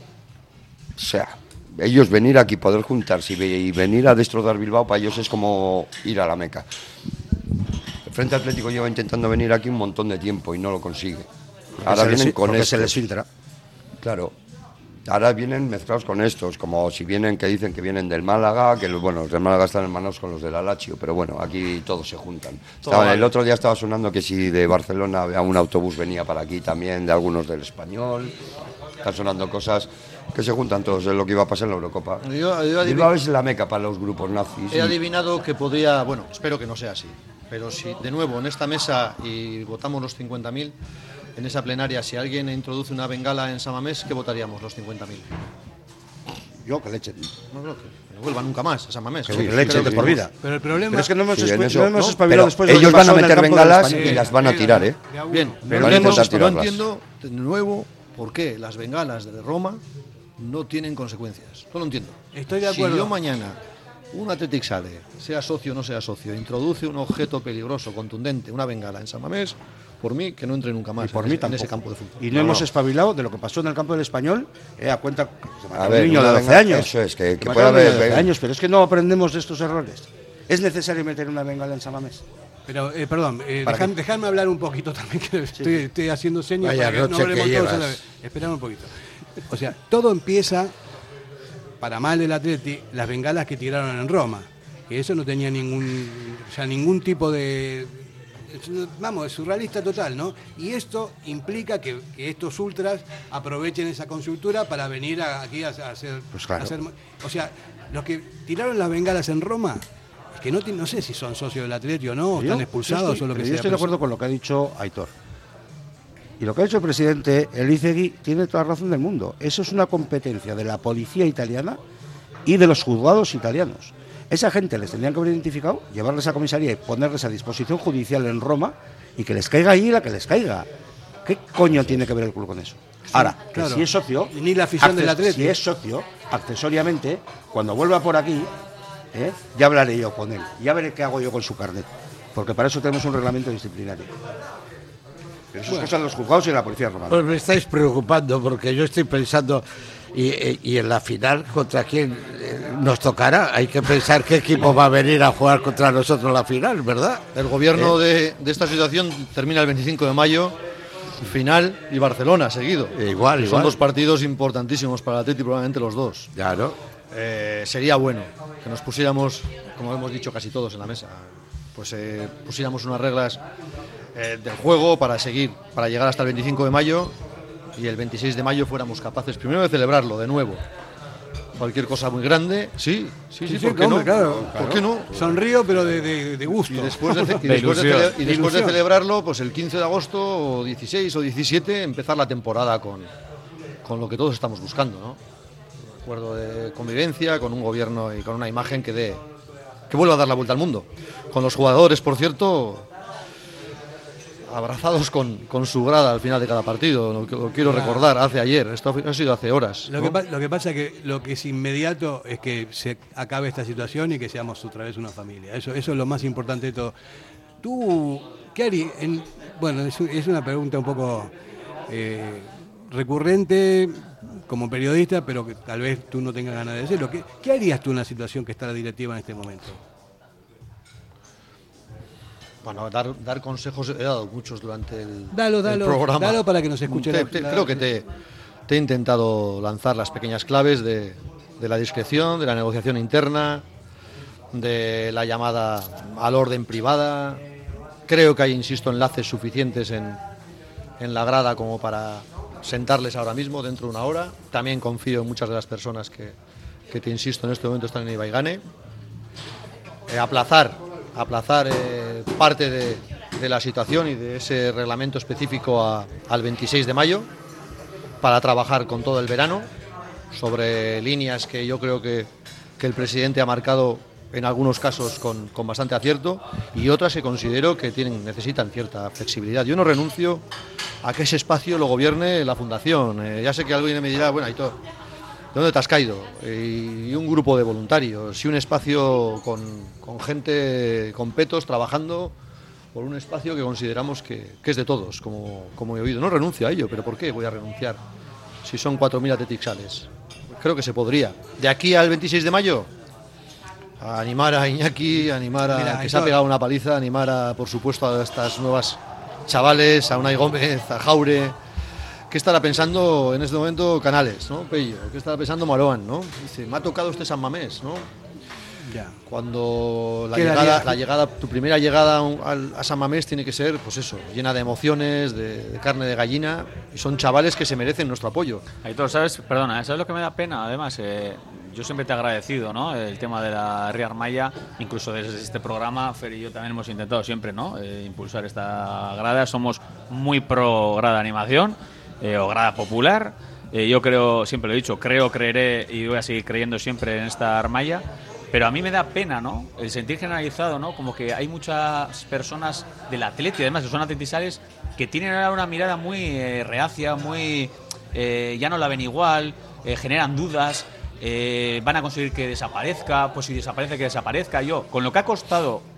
O sea, ellos venir aquí, poder juntarse y venir a destrozar Bilbao, para ellos es como ir a la Meca. El Frente Atlético lleva intentando venir aquí un montón de tiempo y no lo consigue. Porque Ahora vienen les, con esto. se les filtra. Claro. Ahora vienen mezclados con estos, como si vienen, que dicen que vienen del Málaga, que los, bueno, los del Málaga están hermanados con los del Alacho, pero bueno, aquí todos se juntan. Estaba, el otro día estaba sonando que si de Barcelona un autobús venía para aquí también, de algunos del Español. Están sonando cosas que se juntan todos, es lo que iba a pasar en la Eurocopa. Yo, yo Bilbao es la meca para los grupos nazis. He adivinado que podría, bueno, espero que no sea así, pero si de nuevo en esta mesa y votamos los cincuenta mil, en esa plenaria, si alguien introduce una bengala en San Mamés, ¿qué votaríamos los cincuenta mil? Yo que leche. No creo que no vuelva nunca más a San Mamés. Que sí, leche de por vida. Pero el problema pero es que no hemos, sí, esp- eso, no hemos ¿no? espabilado después de ellos lo que van a pasó en el meter campo del bengalas Español. y las van a tirar, ¿eh? Bien, pero no, no, entiendo, no entiendo de nuevo por qué las bengalas de Roma no tienen consecuencias. No lo entiendo. Estoy de acuerdo. Si yo mañana un Athletic sale, sea socio o no sea socio, introduce un objeto peligroso, contundente, una bengala en San Mamés, por mí, que no entre nunca más y por en, mí ese, en ese tampoco. campo de fútbol. Y no, no hemos no. espabilado de lo que pasó en el campo del Español, eh, a cuenta que a ver, un niño de doce venga, años. Eso es, que, que puede haber doce años, pero es que no aprendemos de estos errores. ¿Es necesario meter una bengala en San Mamés? Pero, eh, perdón, eh, dejadme, dejadme hablar un poquito también, que sí. estoy, estoy haciendo señas Vaya para que no hablemos que todos a la vez. Esperad un poquito. O sea, todo empieza, para mal del Atleti, las bengalas que tiraron en Roma. Que eso no tenía ningún, o sea, ningún tipo de... Vamos, es surrealista total, ¿no? Y esto implica que, que estos ultras aprovechen esa consultura para venir a, aquí a, a, hacer, pues claro. a hacer... O sea, los que tiraron las bengalas en Roma... que no, no sé si son socios del Atleti o no, o están expulsados estoy, o lo que yo sea. Yo estoy de acuerdo con lo que ha dicho Aitor. Y lo que ha dicho el presidente Elizegui tiene toda la razón del mundo. Eso es una competencia de la policía italiana y de los juzgados italianos. Esa gente les tendrían que haber identificado, llevarles a comisaría y ponerles a disposición judicial en Roma y que les caiga allí la que les caiga. ¿Qué coño tiene que ver el club con eso? Ahora, sí, claro. Si es socio... Ni la afición del Atleti. Si es socio, accesoriamente, cuando vuelva por aquí... ¿Eh? Ya hablaré yo con él, ya veré qué hago yo con su carnet, porque para eso tenemos un reglamento disciplinario. Pero eso bueno. es cosa de los juzgados y de la policía romana. Pues me estáis preocupando, porque yo estoy pensando, y, y en la final, ¿contra quién nos tocará? Hay que pensar qué equipo va a venir a jugar contra nosotros en la final, ¿verdad? El gobierno ¿Eh? de, de esta situación termina el veinticinco de mayo, final y Barcelona seguido. E igual, Son igual. dos partidos importantísimos para el Atleti, probablemente los dos. Claro. Eh, sería bueno que nos pusiéramos, como hemos dicho casi todos en la mesa, pues eh, pusiéramos unas reglas eh, del juego para seguir, para llegar hasta el veinticinco de mayo y el veintiséis de mayo fuéramos capaces primero de celebrarlo de nuevo. Cualquier cosa muy grande, sí, sí, sí, sí, ¿por qué no? Claro, ¿Por qué no? Sonrío, pero de, de, de gusto. Y después de, y después de, cele, y después de celebrarlo, pues el quince de agosto o dieciséis o diecisiete, empezar la temporada con, con lo que todos estamos buscando, ¿no? Acuerdo de convivencia, con un gobierno y con una imagen que dé, que vuelva a dar la vuelta al mundo. Con los jugadores, por cierto, abrazados con, con su grada al final de cada partido. Lo, lo quiero claro. recordar, hace ayer, esto ha sido hace horas. Lo, ¿no? que, lo que pasa es que lo que es inmediato es que se acabe esta situación y que seamos otra vez una familia. Eso, eso es lo más importante de todo. Tú, ¿qué harías? En, bueno, es, es una pregunta un poco eh, recurrente como periodista, pero que tal vez tú no tengas ganas de decirlo. ¿Qué, ¿Qué harías tú en una situación que está la directiva en este momento? Bueno, dar, dar consejos he dado muchos durante el, dalo, dalo, el programa. Dalo para que nos escuche. Te, la, te, la, creo que te, te he intentado lanzar las pequeñas claves de, de la discreción, de la negociación interna, de la llamada al orden privada. Creo que hay, insisto, enlaces suficientes en, en la grada como para sentarles ahora mismo dentro de una hora. También confío en muchas de las personas que, que te insisto en este momento están en Ibaigane. Eh, aplazar, aplazar eh, parte de, de la situación y de ese reglamento específico a, al veintiséis de mayo para trabajar con todo el verano sobre líneas que yo creo que, que el presidente ha marcado en algunos casos con, con bastante acierto y otras que considero que tienen, necesitan cierta flexibilidad. Yo no renuncio a que ese espacio lo gobierne la Fundación. Eh, ya sé que alguien me dirá, bueno, Aitor, ¿de dónde te has caído? Eh, y un grupo de voluntarios, y un espacio con, con gente, con petos, trabajando por un espacio que consideramos que, que es de todos, como, como he oído. No renuncio a ello, pero ¿por qué voy a renunciar si son cuatro mil atletixales? Creo que se podría. De aquí al veintiséis de mayo... a animar a Iñaki, a animar a Mira, que se ha pegado una paliza, a animar a, por supuesto, a estas nuevas chavales, a Unai Gómez, a Jaure. ¿Qué estará pensando en este momento Canales, ¿no? Pello, ¿qué estará pensando Maroan, ¿no? Dice, me ha tocado este San Mamés, ¿no? Ya. Cuando la llegada, la llegada, tu primera llegada a, a San Mamés tiene que ser, pues eso, llena de emociones, de, de carne de gallina, y son chavales que se merecen nuestro apoyo. Aitor, ¿sabes? Perdona, ¿sabes lo que me da pena? Además, eh, yo siempre te he agradecido, ¿no? El tema de la Ría Armaya, incluso desde este programa, Fer y yo también hemos intentado siempre, ¿no? Eh, impulsar esta grada. Somos muy pro grada animación eh, o grada popular. Eh, yo creo, siempre lo he dicho, creo, creeré y voy a seguir creyendo siempre en esta Armaya. Pero a mí me da pena, ¿no? El sentir generalizado, ¿no? Como que hay muchas personas del Atleti, además que son atletisales, que tienen ahora una mirada muy eh, reacia, muy eh, ya no la ven igual, eh, generan dudas. Eh, van a conseguir que desaparezca, pues si desaparece que desaparezca. Yo, con lo que ha costado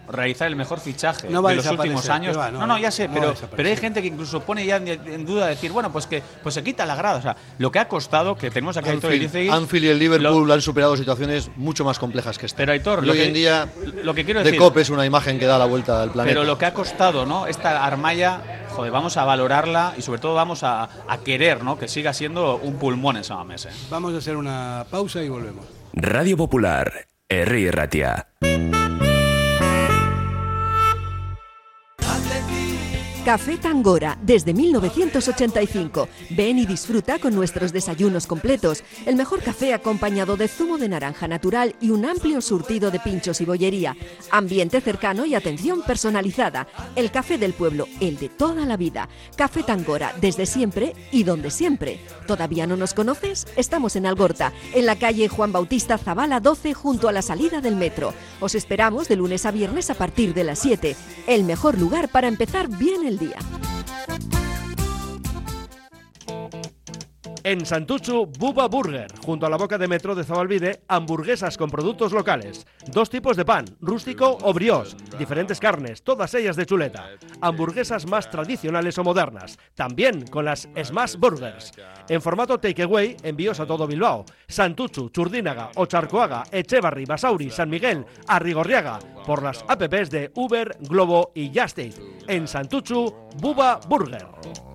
realizar el mejor fichaje no va de a los últimos años. Va, no, no, no, ya sé, no pero, pero hay gente que incluso pone ya en, en duda decir, bueno, pues que pues se quita la grada. O sea, lo que ha costado, que tenemos aquí a Aitor Anfield, Anfield y el Liverpool lo, han superado situaciones mucho más complejas que esta. Pero Aitor, y lo hoy que, en día, lo que quiero de decir, COP es una imagen que da la vuelta al planeta. Pero lo que ha costado, ¿no? Esta armalla, joder, vamos a valorarla y sobre todo vamos a, a querer, ¿no? Que siga siendo un pulmón en San Mamés. ¿eh? Vamos a hacer una pausa y volvemos. Radio Popular, Herri Ratia. Café Tangora, desde mil novecientos ochenta y cinco. Ven y disfruta con nuestros desayunos completos. El mejor café acompañado de zumo de naranja natural y un amplio surtido de pinchos y bollería. Ambiente cercano y atención personalizada. El café del pueblo, el de toda la vida. Café Tangora, desde siempre y donde siempre. ¿Todavía no nos conoces? Estamos en Algorta, en la calle Juan Bautista Zavala doce, junto a la salida del metro. Os esperamos de lunes a viernes a partir de las siete. El mejor lugar para empezar bien el día. En Santuchu, Buba Burger, junto a la boca de metro de Zabalbide, hamburguesas con productos locales. Dos tipos de pan, rústico o brioche, diferentes carnes, todas ellas de chuleta. Hamburguesas más tradicionales o modernas, también con las Smash Burgers. En formato takeaway, envíos a todo Bilbao. Santuchu, Churdínaga, Ocharcoaga, Echevarri, Basauri, San Miguel, Arrigorriaga, por las apps de Uber, Globo y Just Eat. En Santuchu, Buba Burger.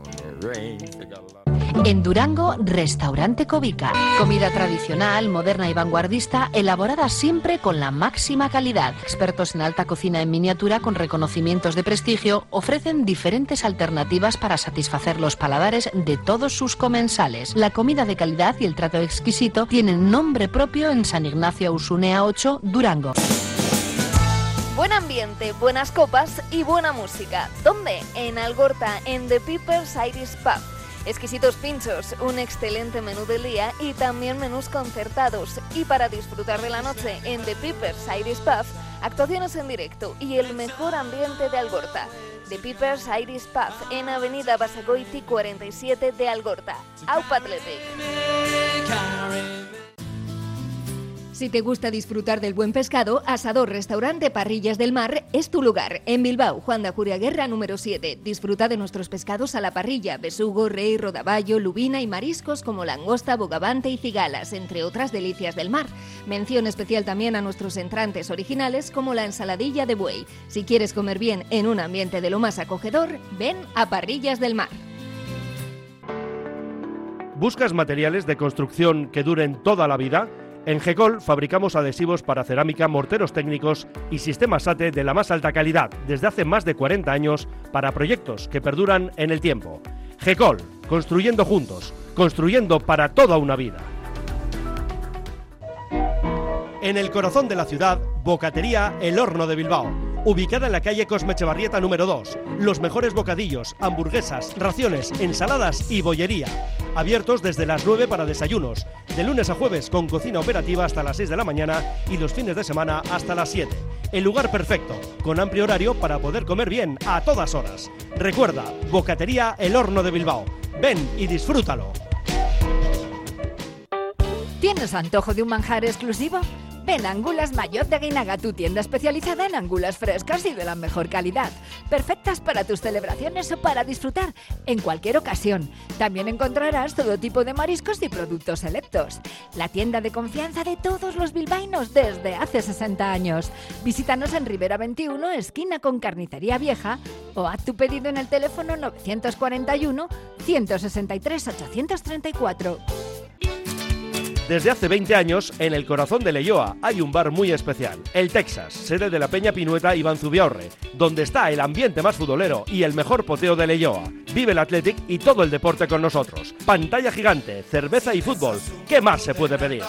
En Durango, Restaurante Cobica. Comida tradicional, moderna y vanguardista, elaborada siempre con la máxima calidad. Expertos en alta cocina en miniatura con reconocimientos de prestigio ofrecen diferentes alternativas para satisfacer los paladares de todos sus comensales. La comida de calidad y el trato exquisito tienen nombre propio en San Ignacio Usunea ocho, Durango. Buen ambiente, buenas copas y buena música. ¿Dónde? En Algorta, en The Peepers Irish Pub. Exquisitos pinchos, un excelente menú del día y también menús concertados. Y para disfrutar de la noche en The Peepers Irish Pub, actuaciones en directo y el mejor ambiente de Algorta. The Peepers Irish Pub en Avenida Basagoiti cuarenta y siete de Algorta. Aupa Athletic. Si te gusta disfrutar del buen pescado, Asador Restaurante Parrillas del Mar es tu lugar. En Bilbao, Juan de Ajuriaguerra número siete. Disfruta de nuestros pescados a la parrilla, besugo, rey, rodaballo, lubina y mariscos como langosta, bogavante y cigalas, entre otras delicias del mar. Mención especial también a nuestros entrantes originales como la ensaladilla de buey. Si quieres comer bien en un ambiente de lo más acogedor, ven a Parrillas del Mar. ¿Buscas materiales de construcción que duren toda la vida? En Gecol fabricamos adhesivos para cerámica, morteros técnicos y sistemas SATE de la más alta calidad desde hace más de cuarenta años para proyectos que perduran en el tiempo. Gecol, construyendo juntos, construyendo para toda una vida. En el corazón de la ciudad, Bocatería El Horno de Bilbao, ubicada en la calle Cosme Echevarrieta número dos. Los mejores bocadillos, hamburguesas, raciones, ensaladas y bollería. Abiertos desde las nueve para desayunos, de lunes a jueves con cocina operativa hasta las seis de la mañana y los fines de semana hasta las siete. El lugar perfecto, con amplio horario para poder comer bien a todas horas. Recuerda, Bocatería El Horno de Bilbao. Ven y disfrútalo. ¿Tienes antojo de un manjar exclusivo? Ven a Angulas Mayotte de Guinaga, tu tienda especializada en angulas frescas y de la mejor calidad, perfectas para tus celebraciones o para disfrutar en cualquier ocasión. También encontrarás todo tipo de mariscos y productos selectos. La tienda de confianza de todos los bilbaínos desde hace sesenta años. Visítanos en Rivera veintiuno, esquina con Carnicería Vieja, o haz tu pedido en el teléfono novecientos cuarenta y uno, ciento sesenta y tres, ochocientos treinta y cuatro. Desde hace veinte años, en el corazón de Leioa hay un bar muy especial, el Texas, sede de la Peña Pinueta Iván Zubiaurre, donde está el ambiente más futbolero y el mejor poteo de Leioa. Vive el Athletic y todo el deporte con nosotros. Pantalla gigante, cerveza y fútbol. ¿Qué más se puede pedir?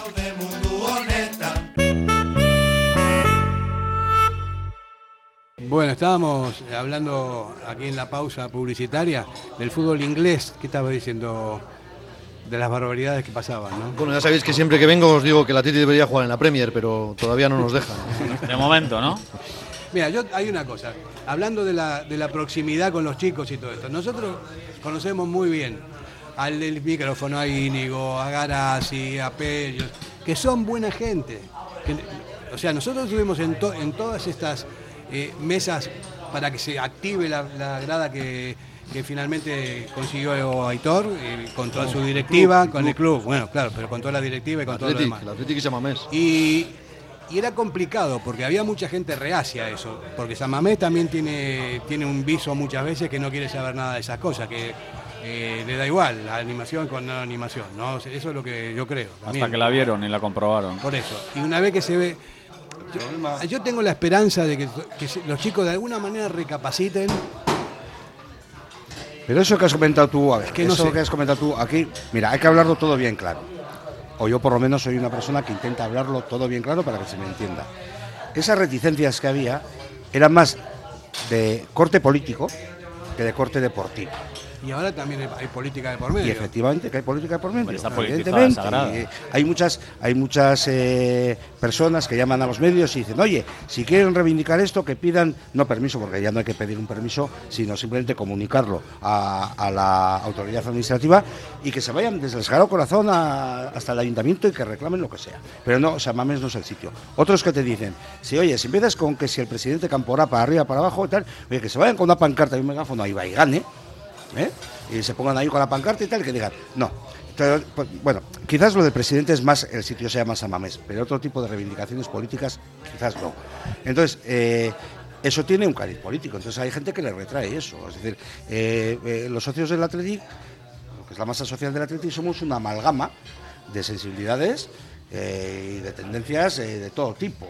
Bueno, estábamos hablando aquí en la pausa publicitaria del fútbol inglés. ¿Qué estaba diciendo? De las barbaridades que pasaban, ¿no? Bueno, ya sabéis que siempre que vengo os digo que la Titi debería jugar en la Premier, pero todavía no nos dejan. De momento, ¿no? Mira, yo hay una cosa, hablando de la, de la proximidad con los chicos y todo esto, nosotros conocemos muy bien al del micrófono, a Íñigo, a Garazzi, a Pello, que son buena gente. Que, o sea, nosotros estuvimos en, to, en todas estas eh, mesas para que se active la, la grada que, que finalmente consiguió Aitor, eh, con toda su directiva, con el club, bueno, claro, pero con toda la directiva y con todo lo demás. El Atlético y San Mamés. Y, y era complicado porque había mucha gente reacia a eso, porque San Mamés también tiene, tiene un viso muchas veces que no quiere saber nada de esas cosas, que eh, le da igual la animación con la animación, ¿no? Eso es lo que yo creo. También. Hasta que la vieron y la comprobaron. Por eso. Y una vez que se ve... Yo, yo tengo la esperanza de que, que los chicos de alguna manera recapaciten. Pero eso que has comentado tú, a ver, Es que no eso sé. que has comentado tú aquí, mira, hay que hablarlo todo bien claro. O yo por lo menos soy una persona que intenta hablarlo todo bien claro para que se me entienda. Esas reticencias que había eran más de corte político que de corte deportivo. Y ahora también hay, hay política de por medio. Y efectivamente que hay política de por medio. Está politizada, evidentemente. sagrada. Y hay muchas, hay muchas eh, personas que llaman a los medios y dicen, oye, si quieren reivindicar esto, que pidan, no permiso, porque ya no hay que pedir un permiso, sino simplemente comunicarlo a, a la autoridad administrativa y que se vayan desde el Sagrado Corazón a, hasta el ayuntamiento y que reclamen lo que sea. Pero no, San Mamés no es el sitio. Otros que te dicen, si oye, si empiezas con que si el presidente Camporá para arriba, para abajo y tal, oye, que se vayan con una pancarta y un megáfono ahí va y gane. ¿Eh? Y se pongan ahí con la pancarta y tal, y que digan, no. Entonces, pues, bueno, quizás lo del presidente es más, el sitio se llama San Mamés, pero otro tipo de reivindicaciones políticas quizás no. Entonces, eh, eso tiene un cariz político, entonces hay gente que le retrae eso. Es decir, eh, eh, los socios del Athletic, lo que es la masa social del Athletic, somos una amalgama de sensibilidades eh, y de tendencias eh, de todo tipo.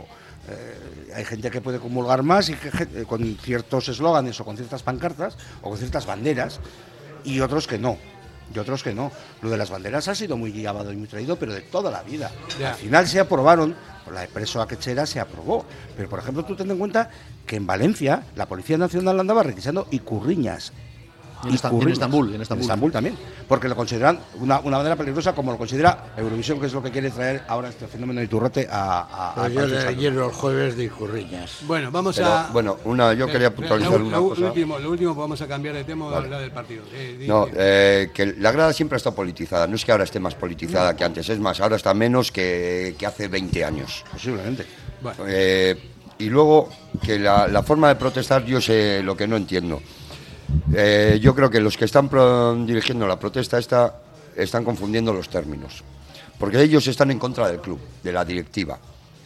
Eh, hay gente que puede comulgar más y que, eh, con ciertos eslóganes o con ciertas pancartas o con ciertas banderas y otros que no, y otros que no. Lo de las banderas ha sido muy llevado y muy traído, pero de toda la vida. Ya. Al final se aprobaron, por la de Preso a Quechera se aprobó, pero por ejemplo tú ten en cuenta que en Valencia la Policía Nacional andaba requisando icurriñas. Y en, Esta- en Estambul, en Estambul. también, porque lo consideran una, una bandera peligrosa como lo considera Eurovisión, que es lo que quiere traer ahora este fenómeno de Iturrate a, a, a Pues yo países le altos. lleno los jueves de Icurriñas. Bueno, vamos Pero, a... bueno, una, yo quería puntualizar lo, una lo- cosa. Lo último, lo último, vamos a cambiar de tema, Vale. hablar del partido. Eh, di- No, di- eh, que la grada siempre ha estado politizada. No es que ahora esté más politizada que antes, es más, ahora está menos que, que hace veinte años. Posiblemente. Bueno. Eh, y luego, que la, la forma de protestar, yo sé lo que no entiendo. Eh, yo creo que los que están pro- dirigiendo la protesta esta están confundiendo los términos. Porque ellos están en contra del club, de la directiva.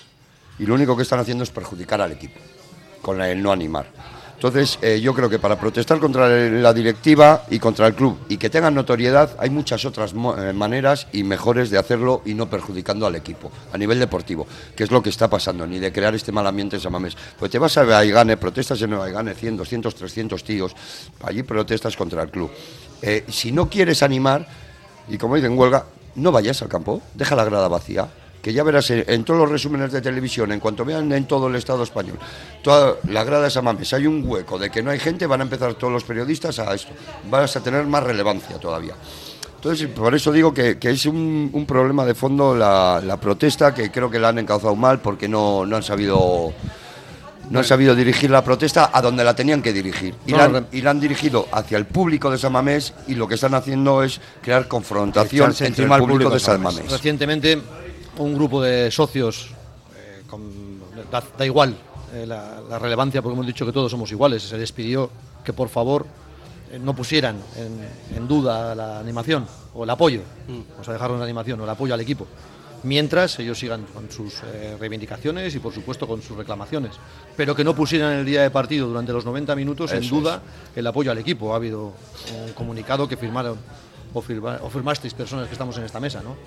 Y lo único que están haciendo es perjudicar al equipo, con el no animar. Entonces, eh, yo creo que para protestar contra la directiva y contra el club y que tengan notoriedad, hay muchas otras mo- eh, maneras y mejores de hacerlo y no perjudicando al equipo, a nivel deportivo, que es lo que está pasando, ni de crear este mal ambiente en San Mamés. Pues te vas a Baigane, protestas en Baigane, cien, doscientos, trescientos tíos, allí protestas contra el club. Eh, si no quieres animar, y como dicen huelga, no vayas al campo, deja la grada vacía. Que ya verás en, en todos los resúmenes de televisión, en cuanto vean en todo el Estado español, toda la grada de San Mamés, hay un hueco de que no hay gente, van a empezar todos los periodistas a esto, vas a tener más relevancia todavía. Entonces, por eso digo que, que es un, un problema de fondo la, la protesta, que creo que la han encauzado mal porque no, no han sabido... No han sabido dirigir la protesta a donde la tenían que dirigir. Y, No, la, han, re- y la han dirigido hacia el público de San Mamés y lo que están haciendo es crear confrontación Echarse entre el encima al público público de de San San Mamés. Mamés. Recientemente, un grupo de socios, eh, con- da, da igual eh, la, la relevancia, porque hemos dicho que todos somos iguales, se les pidió que por favor eh, no pusieran en, en duda la animación o el apoyo, vamos a dejarlo en la animación, o el apoyo al equipo, mientras ellos sigan con sus eh, reivindicaciones y por supuesto con sus reclamaciones, pero que no pusieran el día de partido durante los noventa minutos en Eso duda el apoyo al equipo. Ha habido un comunicado que firmaron o, firma- o firmasteis personas que estamos en esta mesa, ¿no?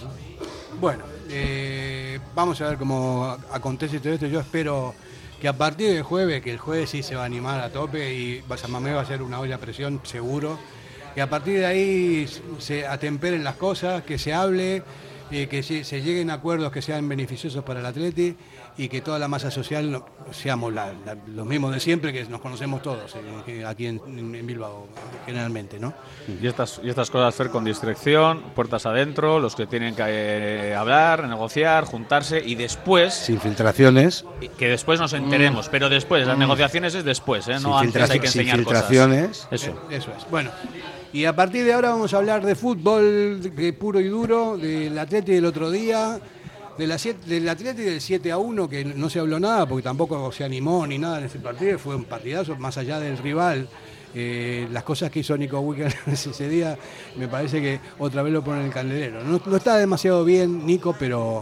Bueno, eh, vamos a ver cómo acontece todo esto. Yo espero que a partir del jueves, que el jueves sí se va a animar a tope y San Mamés va a ser una olla a presión seguro, que a partir de ahí se atemperen las cosas, que se hable, eh, que se, se lleguen a acuerdos que sean beneficiosos para el Atleti y que toda la masa social no- seamos la- la- los mismos de siempre, que nos conocemos todos eh, que aquí en, en Bilbao generalmente, ¿no? Y estas, y estas cosas, Fer, con discreción, puertas adentro, los que tienen que eh, hablar, negociar, juntarse y después... Sin filtraciones. Que después nos enteremos, Mm. pero después, las Mm. negociaciones es después, ¿eh? Sin No antes hay que filtración- sin enseñar filtraciones. cosas. Eso. Eh, Eso es. Bueno, y a partir de ahora vamos a hablar de fútbol de- puro y duro, del Atleti del otro día, de la siete, del Atleti del siete a uno, que no se habló nada, porque tampoco se animó ni nada en ese partido, fue un partidazo, más allá del rival. Eh, las cosas que hizo Nico Wicker ese día, me parece que otra vez lo ponen en el candelero. No, no está demasiado bien Nico, pero,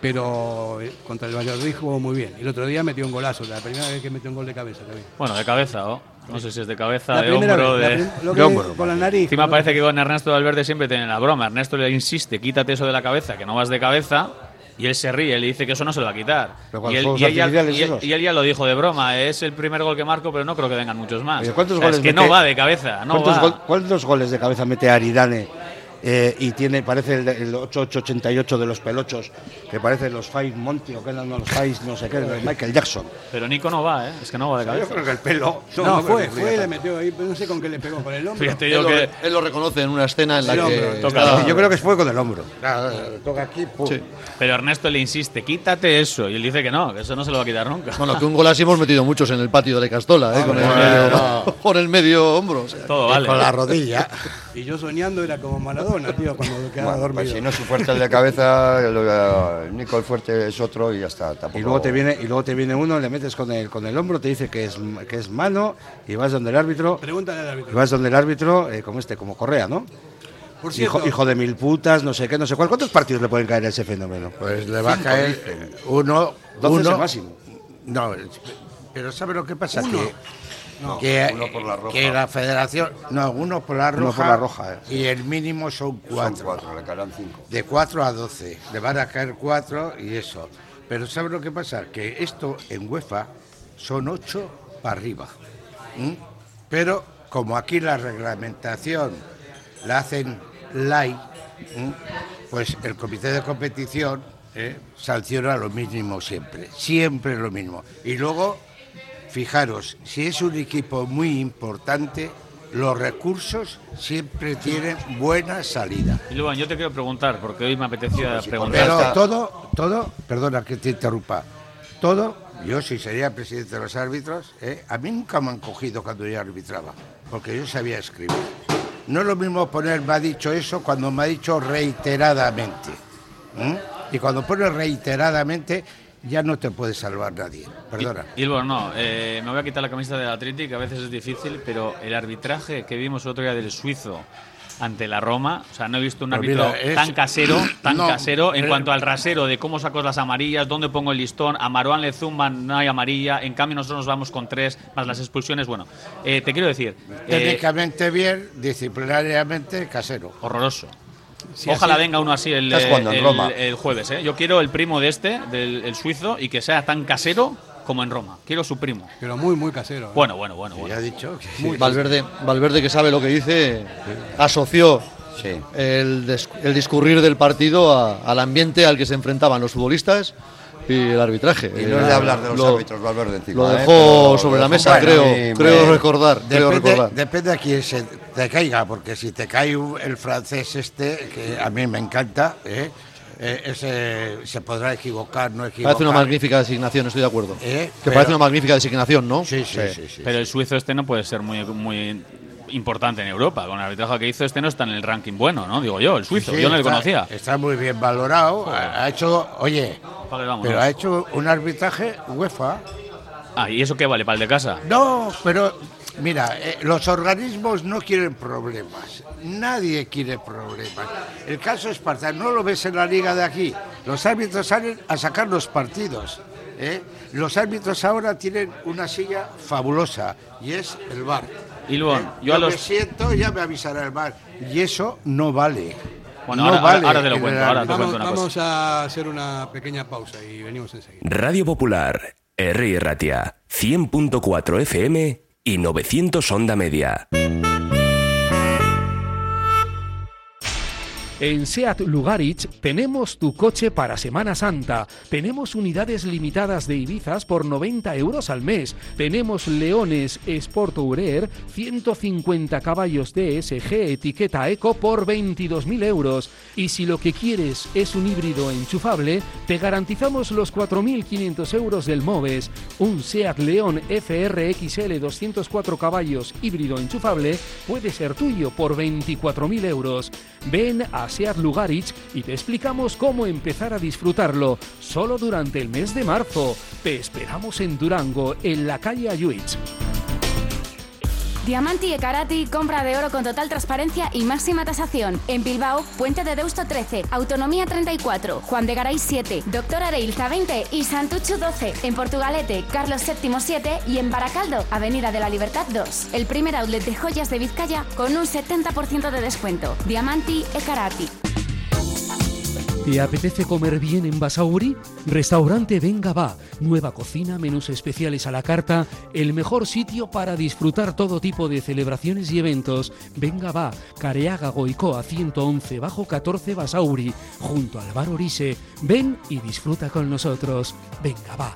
pero contra el Valladolid jugó muy bien. El otro día metió un golazo, la primera vez que metió un gol de cabeza también. Bueno, de cabeza, ¿o? No sé si es de cabeza, la de hombro, vez, de, prim- lo de que hombro. Con la nariz. Encima parece que con Ernesto Valverde siempre tienen la broma. Ernesto le insiste, quítate eso de la cabeza, que no vas de cabeza. Y él se ríe, le dice que eso no se lo va a quitar. Y él, y, él ya, y, él, y él ya lo dijo de broma, es el primer gol que marco, pero no creo que vengan muchos más. Oye, ¿cuántos o sea, goles es que mete, no va de cabeza, no ¿cuántos, va. Gol, ¿Cuántos goles de cabeza mete Aridane? Eh, y tiene, parece el, el ocho ocho ochenta y ocho de los pelochos, que parece los Five Monty o que eran los Five, no sé qué, de Michael Jackson. Pero Nico no va, ¿eh? Es que no va de cabeza. Yo creo que el pelo. No, no fue, fue, le metió ahí, pero no sé con qué le pegó, con el hombro. Fíjate, yo él, que... lo, él lo reconoce en una escena en la que. Hombro, toca, yo creo que fue con el hombro. Claro, toca aquí, pum. Sí. Pero Ernesto le insiste, quítate eso. Y él dice que no, que eso no se lo va a quitar nunca. Bueno, que un gol así hemos metido muchos en el patio de Castola, ¿eh? Ah, con, el medio, no. con el medio hombro. O sea, todo vale. Con la rodilla. Y yo soñando era como Maradona, tío, cuando quedaba bueno, dormido. Pues si no es su fuerte el de cabeza, el, el Nico el fuerte es otro y ya está. Tampoco... Y luego te viene y luego te viene uno, le metes con el con el hombro, te dice que es que es mano y vas donde el árbitro. Pregúntale al árbitro. Y vas donde el árbitro, eh, como este, como Correa, ¿no? Por cierto, hijo, hijo de mil putas, no sé qué, no sé cuál. ¿Cuántos partidos le pueden caer a ese fenómeno? Pues le va Cinco, a caer dicen. uno, doce uno es el máximo. No, pero ¿sabe lo que pasa? Uno. Que No, que, uno por la roja. que la federación, no, uno por la roja, uno por la roja eh. y el mínimo son cuatro. Son cuatro, le caerán cinco. De cuatro a doce, le van a caer cuatro y eso. Pero ¿sabes lo que pasa? Que esto en UEFA son ocho para arriba. ¿Mm? Pero como aquí la reglamentación la hacen light, ¿Mm? pues el comité de competición ¿eh? sanciona lo mínimo siempre, siempre lo mismo. Y luego... Fijaros, si es un equipo muy importante, los recursos siempre tienen buena salida. Y luego yo te quiero preguntar, porque hoy me apetecía preguntar. Pero todo, todo, perdona que te interrumpa, todo, yo si sería presidente de los árbitros, ¿eh? a mí nunca me han cogido cuando yo arbitraba, porque yo sabía escribir. No es lo mismo poner me ha dicho eso cuando me ha dicho reiteradamente. ¿Mm? Y cuando pones reiteradamente... ya no te puede salvar nadie, perdona. Y, y bueno, no, eh, me voy a quitar la camiseta del Athletic, que a veces es difícil, pero el arbitraje que vimos el otro día del suizo ante la Roma, o sea, no he visto un pues árbitro mira, es... tan casero, tan no, casero, en eh... cuanto al rasero de cómo saco las amarillas, dónde pongo el listón, a Marouane le zumban, no hay amarilla, en cambio nosotros nos vamos con tres, más las expulsiones, bueno, eh, te quiero decir... Técnicamente eh, bien, disciplinariamente casero. Horroroso. Sí, Ojalá así, venga uno así el, el, el, el jueves. ¿eh? Yo quiero el primo de este, del el suizo, y que sea tan casero como en Roma. Quiero su primo. Pero muy, muy casero. ¿eh? Bueno, bueno, bueno. bueno. Ya ha dicho. Que muy Valverde, Valverde, que sabe lo que dice, asoció sí. el, el discurrir del partido a, al ambiente al que se enfrentaban los futbolistas y el arbitraje. Y no es de hablar de los lo, árbitros, Valverde encima. Lo dejó eh, sobre lo la mesa, bueno, creo, me, creo me, recordar. Depende, creo recordar. depende a quién se te caiga, porque si te cae el francés este, que a mí me encanta, ¿eh? Eh, ese se podrá equivocar, no equivocar. Parece una magnífica designación, estoy de acuerdo. ¿Eh? Que Pero, parece una magnífica designación, ¿no? Sí, sí, sí. sí, sí Pero sí. el suizo este no puede ser muy... muy importante en Europa, con el arbitraje que hizo este no está en el ranking bueno, ¿no? Digo yo, el suizo, sí, yo no le conocía. Está muy bien valorado, oh. ha hecho, oye, vale, pero ha hecho un arbitraje UEFA. Ah, ¿y eso qué vale, para el de casa? No, pero mira, eh, los organismos no quieren problemas, nadie quiere problemas. El caso Esparta, no lo ves en la liga de aquí, los árbitros salen a sacar los partidos, ¿eh? Los árbitros ahora tienen una silla fabulosa y es el V A R. Y luego, ¿Eh? yo, yo los... me siento, ya me avisará el V A R. Y eso no vale. Bueno, no ahora, vale ahora te lo cuento. Ahora te vamos cuento una vamos cosa. a hacer una pequeña pausa y venimos enseguida. Radio Popular, Herri Ratia, cien punto cuatro F M y novecientos onda media. En SEAT Lugarich tenemos tu coche para Semana Santa. Tenemos unidades limitadas de Ibizas por noventa euros al mes. Tenemos Leones Sport Tourer, ciento cincuenta caballos D S G etiqueta Eco por veintidós mil euros. Y si lo que quieres es un híbrido enchufable, te garantizamos los cuatro mil quinientos euros del Moves. Un SEAT León F R X L doscientos cuatro caballos híbrido enchufable puede ser tuyo por veinticuatro mil euros. Ven a Seat Lugarich y te explicamos cómo empezar a disfrutarlo solo durante el mes de marzo. Te esperamos en Durango, en la calle Ayuich. Diamanti e Karati, compra de oro con total transparencia y máxima tasación. En Bilbao, Puente de Deusto trece, Autonomía treinta y cuatro, Juan de Garay siete, Doctor Areilza veinte y Santuchu doce. En Portugalete, Carlos séptimo siete y en Baracaldo, Avenida de la Libertad dos. El primer outlet de joyas de Vizcaya con un setenta por ciento de descuento. Diamanti e Karati. ¿Te apetece comer bien en Basauri? Restaurante Venga Va. Nueva cocina, menús especiales a la carta, el mejor sitio para disfrutar todo tipo de celebraciones y eventos. Venga Va, Careaga Goicoa ciento once bajo catorce Basauri, junto al bar Orise. Ven y disfruta con nosotros. Venga Va.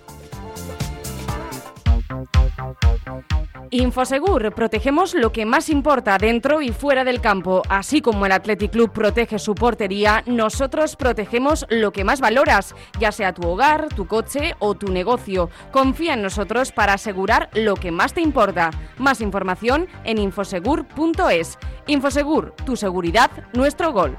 Infosegur, protegemos lo que más importa dentro y fuera del campo. Así como el Athletic Club protege su portería, nosotros protegemos lo que más valoras, ya sea tu hogar, tu coche o tu negocio. Confía en nosotros para asegurar lo que más te importa. Más información en infosegur punto es. Infosegur, tu seguridad, nuestro gol.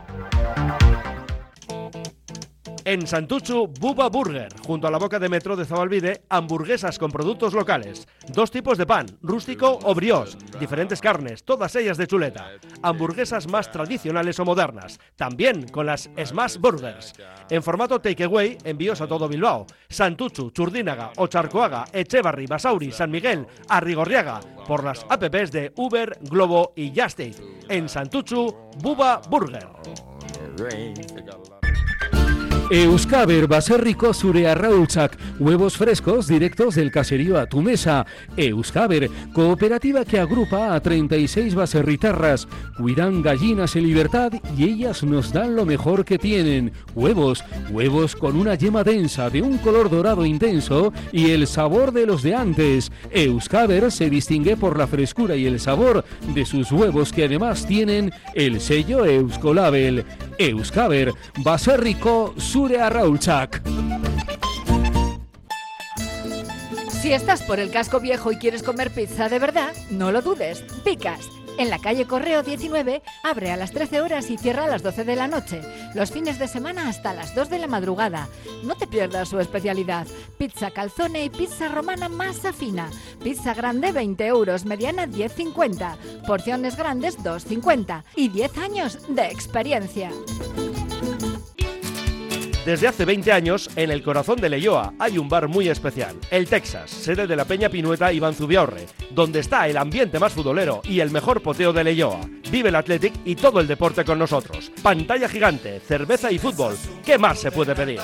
En Santuchu, Buba Burger, junto a la boca de metro de Zabalbide, hamburguesas con productos locales. Dos tipos de pan, rústico o brioche, diferentes carnes, todas ellas de chuleta. Hamburguesas más tradicionales o modernas, también con las Smash Burgers. En formato takeaway, envíos a todo Bilbao. Santuchu, Churdínaga, Ocharcoaga, Echevarri, Basauri, San Miguel, Arrigorriaga, por las apps de Uber, Globo y Just Eat. En Santuchu, Buba Burger. Euskaber baserriko zure arraultzak, huevos frescos directos del caserío a tu mesa. Euskaber, cooperativa que agrupa a treinta y seis baserritarras. Cuidan gallinas en libertad y ellas nos dan lo mejor que tienen. Huevos, huevos con una yema densa de un color dorado intenso y el sabor de los de antes. Euskaber se distingue por la frescura y el sabor de sus huevos que además tienen el sello Euskolabel. Euskaber, baserriko zure arraultzak. Si estás por el casco viejo y quieres comer pizza de verdad, no lo dudes, Picas. En la calle Correo diecinueve, abre a las trece horas y cierra a las doce de la noche. Los fines de semana hasta las dos de la madrugada. No te pierdas su especialidad. Pizza calzone y pizza romana masa fina. Pizza grande veinte euros, mediana diez cincuenta. Porciones grandes dos cincuenta. Y diez años de experiencia. Desde hace veinte años, en el corazón de Leioa hay un bar muy especial, el Texas, sede de la Peña Pinueta Iván Zubiaurre, donde está el ambiente más futbolero y el mejor poteo de Leioa. Vive el Athletic y todo el deporte con nosotros. Pantalla gigante, cerveza y fútbol. ¿Qué más se puede pedir?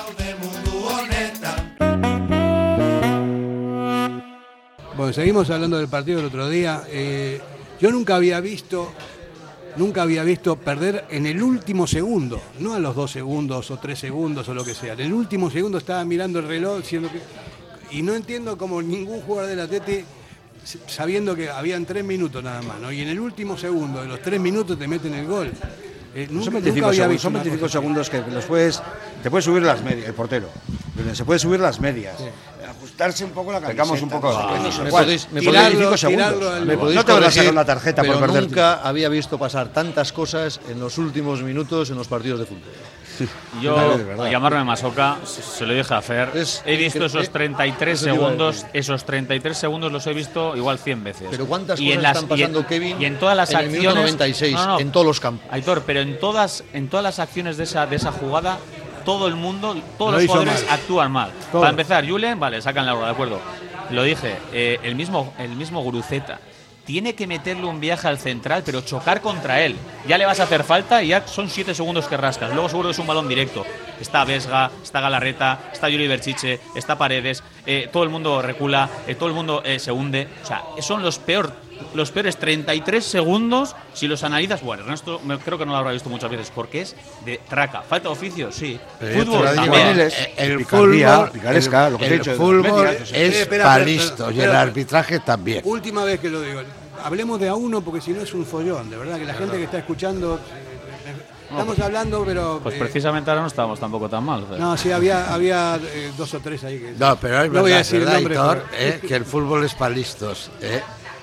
Bueno, seguimos hablando del partido del otro día. Eh, yo nunca había visto... Nunca había visto perder en el último segundo, no a los dos segundos o tres segundos o lo que sea. En el último segundo estaba mirando el reloj diciendo que... y no entiendo cómo ningún jugador del Atleti, sabiendo que habían tres minutos nada más, ¿no? Y en el último segundo de los tres minutos te meten el gol. Eh, nunca, son veinticinco, nunca había segundos, visto son veinticinco segundos que los puedes, te puedes subir las medias, el portero, se puede subir las medias. Sí. Ajustarse un poco la camiseta. Pecamos un poco. Ah, no sé me cuál. podéis, me tirarlo, podéis, tirarlo al... me no te vas a sacar una tarjeta pero por perder. Nunca había visto pasar tantas cosas en los últimos minutos en los partidos de fútbol. Yo, llamarme Masoca, se lo dije a Fer, es, he visto esos treinta y tres segundos, esos treinta y tres segundos los he visto igual cien veces. Pero cuántas y cosas en las, están pasando, y en, Kevin, y en todas las en el acciones, minuto noventa y seis, no, no, en todos los campos. Aitor, pero en todas, en todas las acciones de esa, de esa jugada, todo el mundo, todos lo los jugadores mal. actúan mal. Todo. Para empezar, Julen, vale, sacan la hora, de acuerdo. Lo dije, eh, el mismo, el mismo Guruceta tiene que meterle un viaje al central, pero chocar contra él. Ya le vas a hacer falta y ya son siete segundos que rascas. Luego seguro que es un balón directo. Está Vesga, está Galarreta, está Yuri Berchiche, está Paredes, eh, todo el mundo recula, eh, todo el mundo eh, se hunde. O sea, son los peor, los peores treinta y tres segundos si los analizas. Bueno, Ernesto me, creo que no lo habrá visto muchas veces, porque es de traca. Falta de oficio, sí. Pero fútbol digo, también. el, el fútbol, picaresca, lo que el, el dicho, fútbol es espera, espera, para espera, listo espera, y el espera. arbitraje también. Última vez que lo digo. Hablemos de a uno porque si no es un follón, de verdad que la gente que está escuchando estamos hablando, pero Pues eh, precisamente ahora no estábamos tampoco tan mal. Pero. no, sí había había eh, dos o tres ahí que No, pero es no voy a verdad, decir el verdad, nombre, Aitor, pero- eh, que el fútbol es para listos. Eh.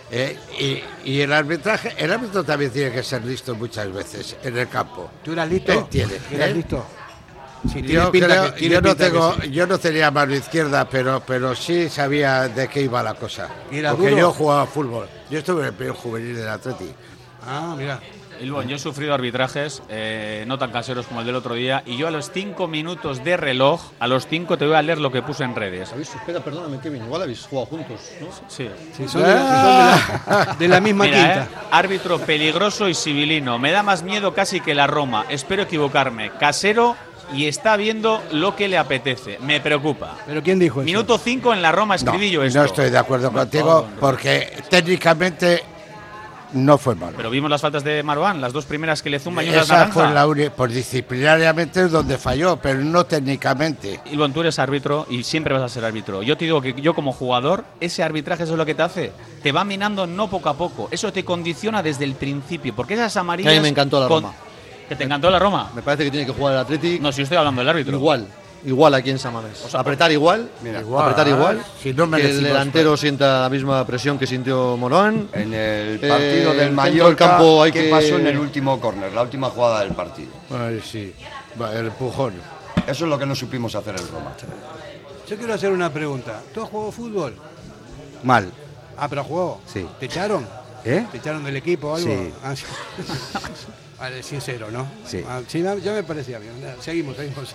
Eh, y, y el arbitraje, el árbitro también tiene que ser listo muchas veces en el campo. ¿Tú eras listo? Él tiene. ¿Eras ¿eh? listo? Sí, yo, pinta creo, que, yo no pinta tengo, que sí. yo no tenía mano izquierda, pero, pero sí sabía de qué iba la cosa. ¿Era porque duro? yo jugaba fútbol. Yo estuve en el primer juvenil del Atleti. Ah, mira. Ilbon, yo he sufrido arbitrajes eh, no tan caseros como el del otro día y yo a los cinco minutos de reloj, a los cinco te voy a leer lo que puse en redes. ¿Habéis, espera, perdóname, Kevin, igual habéis jugado juntos, ¿no? Sí. Sí, son, de, la, son de, la, de la misma Mira, quinta. Eh, árbitro peligroso y civilino. Me da más miedo casi que la Roma. Espero equivocarme. Casero y está viendo lo que le apetece. Me preocupa. ¿Pero quién dijo eso? Minuto cinco en la Roma escribí no, yo esto. No estoy de acuerdo contigo porque técnicamente no fue malo. Pero vimos las faltas de Marwan, las dos primeras que le zumban y una Esa naranja. fue la única, pues disciplinariamente es donde falló, pero no técnicamente. Ilbon, tú eres árbitro y siempre vas a ser árbitro. Yo te digo que yo como jugador, ese arbitraje eso es lo que te hace. Te va minando no poco a poco. Eso te condiciona desde el principio. Porque esas amarillas… A mí me encantó la con- Roma. ¿Que te encantó la Roma? Me parece que tiene que jugar el Athletic. No, si yo estoy hablando del árbitro. Igual, igual aquí en San Mamés. O sea, apretar igual, Mira, igual, apretar igual. si no que el merecimos, delantero sienta la misma presión que sintió Morán. En el Eh, partido el del centro Mallorca, del campo hay ¿qué que- pasó en el último córner, la última jugada del partido? Ay, sí, va, el empujón. Eso es lo que no supimos hacer en Roma. Yo quiero hacer una pregunta. ¿Tú has jugado fútbol? Mal. Ah, pero has jugado. Sí. ¿Te echaron? ¿Eh? ¿Te echaron del equipo o algo? Sí. Ah, sí. Vale, sincero, ¿no? Sí. Ah, sí, ya me parecía bien. Seguimos, seguimos.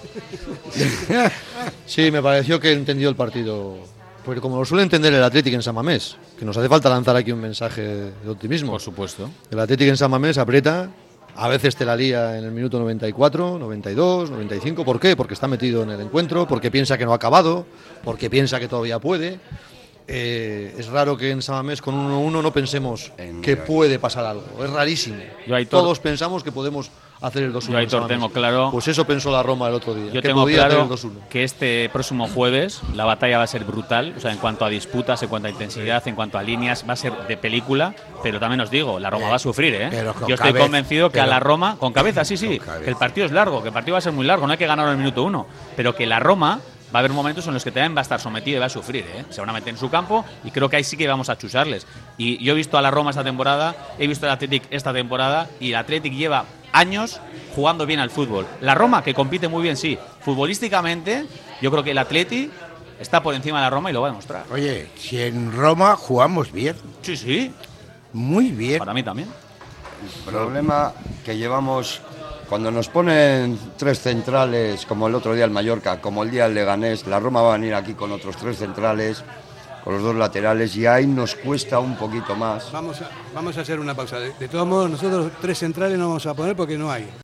Sí, me pareció que entendió el partido. Porque como lo suele entender el Athletic en San Mamés, que nos hace falta lanzar aquí un mensaje de optimismo. Por supuesto. El Athletic en San Mamés aprieta, a veces te la lía en el minuto noventa y cuatro, noventa y dos, noventa y cinco. ¿Por qué? Porque está metido en el encuentro, porque piensa que no ha acabado, porque piensa que todavía puede. Eh, es raro que en San Mamés con uno uno no pensemos que puede pasar algo. Es rarísimo. Yo, Aitor- Todos pensamos que podemos hacer el dos uno. Yo, Aitor, en San Mamés. tengo claro- Pues eso pensó la Roma el otro día. Yo que tengo podía hacer claro el dos uno. que este próximo jueves la batalla va a ser brutal, o sea, en cuanto a disputas, en cuanto a intensidad, en cuanto a líneas, va a ser de película, pero también os digo, la Roma va a sufrir, ¿eh? pero con Yo estoy cabeza, convencido que a pero- la Roma, con cabeza, sí, sí, Con cabeza. que el partido es largo, que el partido va a ser muy largo, no hay que ganarlo en el minuto uno, pero que la Roma va a haber momentos en los que también va a estar sometido y va a sufrir, ¿eh? Se van a meter en su campo y creo que ahí sí que vamos a chusarles. Y yo he visto a la Roma esta temporada, he visto al Athletic esta temporada y el Athletic lleva años jugando bien al fútbol. La Roma, que compite muy bien, sí. Futbolísticamente, yo creo que el Athletic está por encima de la Roma y lo va a demostrar. Oye, si en Roma jugamos bien, Sí, sí, muy bien. para mí también. El problema que llevamos, cuando nos ponen tres centrales, como el otro día el Mallorca, como el día del Leganés, la Roma va a venir aquí con otros tres centrales, con los dos laterales, y ahí nos cuesta un poquito más. Vamos a, vamos a hacer una pausa. De, de todos modos, nosotros tres centrales no vamos a poner porque no hay.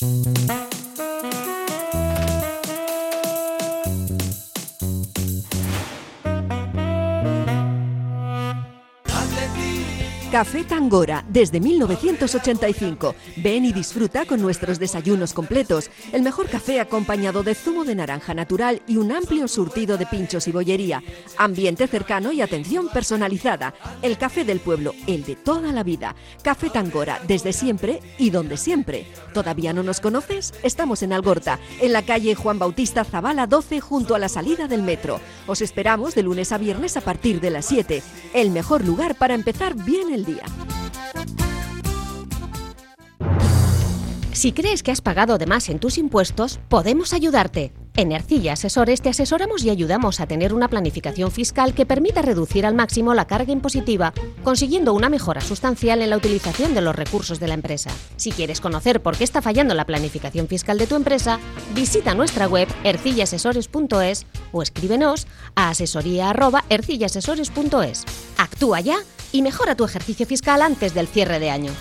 Café Tangora, desde mil novecientos ochenta y cinco. Ven y disfruta con nuestros desayunos completos. El mejor café acompañado de zumo de naranja natural y un amplio surtido de pinchos y bollería. Ambiente cercano y atención personalizada. El café del pueblo, el de toda la vida. Café Tangora, desde siempre y donde siempre. ¿Todavía no nos conoces? Estamos en Algorta, en la calle Juan Bautista Zavala doce, junto a la salida del metro. Os esperamos de lunes a viernes a partir de las siete. El mejor lugar para empezar bien el día. Si crees que has pagado de más en tus impuestos, podemos ayudarte. En Ercilla Asesores te asesoramos y ayudamos a tener una planificación fiscal que permita reducir al máximo la carga impositiva, consiguiendo una mejora sustancial en la utilización de los recursos de la empresa. Si quieres conocer por qué está fallando la planificación fiscal de tu empresa, visita nuestra web ercilla asesores punto es o escríbenos a asesoría arroba ercilla asesores punto es. Actúa ya y mejora tu ejercicio fiscal antes del cierre de año.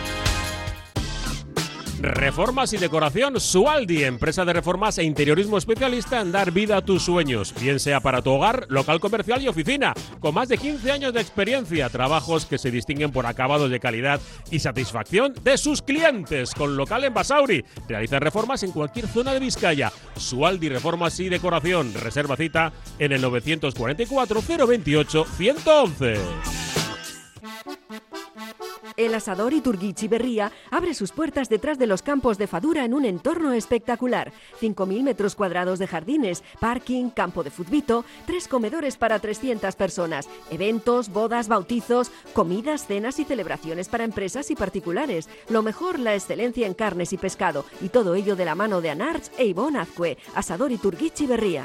Reformas y decoración Sualdi, empresa de reformas e interiorismo especialista en dar vida a tus sueños, bien sea para tu hogar, local comercial y oficina, con más de quince años de experiencia, trabajos que se distinguen por acabados de calidad y satisfacción de sus clientes, con local en Basauri. Realizan reformas en cualquier zona de Vizcaya. Sualdi Reformas y Decoración, reserva cita en el novecientos cuarenta y cuatro, cero veintiocho, ciento once. El Asador Iturguichi Berría abre sus puertas detrás de los campos de Fadura en un entorno espectacular. cinco mil metros cuadrados de jardines, parking, campo de futbito, tres comedores para trescientas personas, eventos, bodas, bautizos, comidas, cenas y celebraciones para empresas y particulares. Lo mejor, la excelencia en carnes y pescado, y todo ello de la mano de Anarch e Ivonne Azcue. Asador Iturguichi Berría.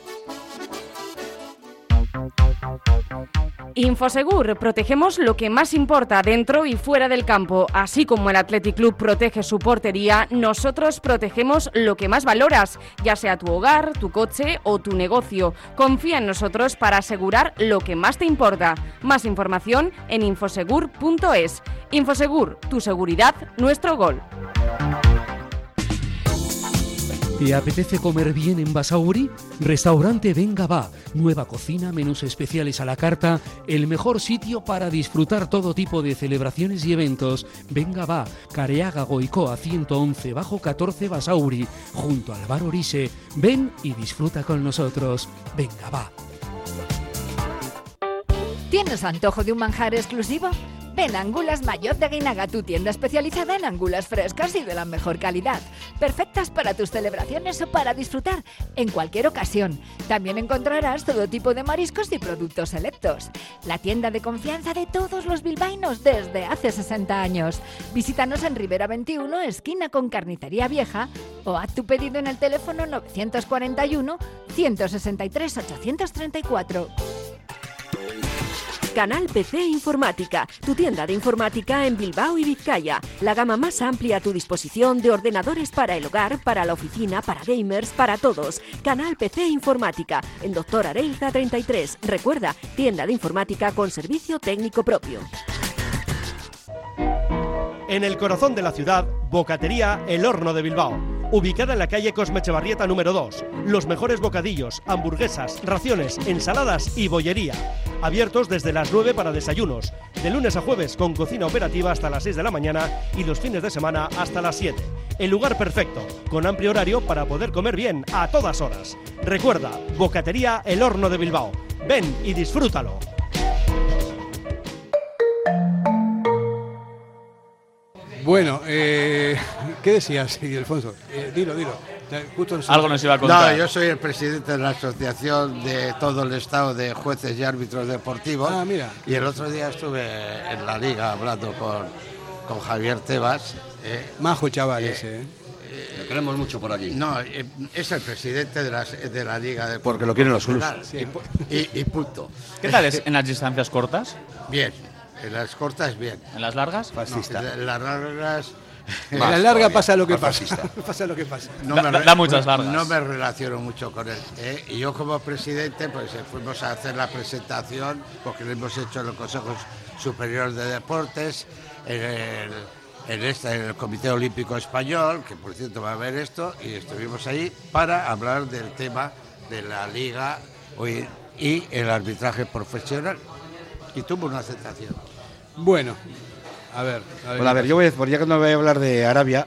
Infosegur, protegemos lo que más importa dentro y fuera del campo. Así como el Athletic Club protege su portería, nosotros protegemos lo que más valoras, ya sea tu hogar, tu coche o tu negocio. Confía en nosotros para asegurar lo que más te importa. Más información en infosegur punto es. Infosegur, tu seguridad, nuestro gol. ¿Te apetece comer bien en Basauri? Restaurante Venga Va. Nueva cocina, menús especiales a la carta, el mejor sitio para disfrutar todo tipo de celebraciones y eventos. Venga Va, Careaga Goicoa ciento once bajo catorce Basauri, junto al bar Orise. Ven y disfruta con nosotros. Venga Va. ¿Tienes antojo de un manjar exclusivo? Ven a Angulas Mayotte de Guinaga, tu tienda especializada en angulas frescas y de la mejor calidad, perfectas para tus celebraciones o para disfrutar en cualquier ocasión. También encontrarás todo tipo de mariscos y productos selectos. La tienda de confianza de todos los bilbaínos desde hace sesenta años. Visítanos en Rivera veintiuno, esquina con Carnicería Vieja, o haz tu pedido en el teléfono novecientos cuarenta y uno, ciento sesenta y tres, ochocientos treinta y cuatro. Canal P C Informática, tu tienda de informática en Bilbao y Vizcaya. La gama más amplia a tu disposición de ordenadores para el hogar, para la oficina, para gamers, para todos. Canal P C Informática, en Doctor Areilza treinta y tres. Recuerda, tienda de informática con servicio técnico propio. En el corazón de la ciudad, Bocatería El Horno de Bilbao. Ubicada en la calle Cosme Echevarrieta número dos. Los mejores bocadillos, hamburguesas, raciones, ensaladas y bollería. Abiertos desde las nueve para desayunos. De lunes a jueves con cocina operativa hasta las seis de la mañana y los fines de semana hasta las siete. El lugar perfecto, con amplio horario para poder comer bien a todas horas. Recuerda, Bocatería El Horno de Bilbao. Ven y disfrútalo. Bueno, eh, ¿qué decías, Ildefonso? Eh, dilo, dilo. Justo nos... Algo nos iba a contar. No, yo soy el presidente de la Asociación de todo el Estado de Jueces y Árbitros Deportivos. Ah, mira. Y el otro día estuve en la Liga hablando con, con Javier Tebas. Eh, Majo chaval eh, ese, ¿eh? Lo queremos mucho por aquí. No, eh, es el presidente de la, de la Liga de Porque lo quieren los clubes. Sí. Y, y punto. ¿Qué tal es en las distancias cortas? Bien. En las cortas, bien. ¿En las largas? Fascista. No, en las largas... En la larga pasa lo que pasa. pasa lo que pasa. No da, me, da muchas largas. No me relaciono mucho con él. ¿eh? Y yo como presidente, pues eh, fuimos a hacer la presentación, porque lo hemos hecho en los Consejos Superiores de Deportes, en el, en, este, en el Comité Olímpico Español, que por cierto va a ver esto, y estuvimos ahí para hablar del tema de la Liga hoy, y el arbitraje profesional. Y tuvo una aceptación. Bueno, a ver. A ver, bueno, a ver yo voy a, por ya que no voy a hablar de Arabia,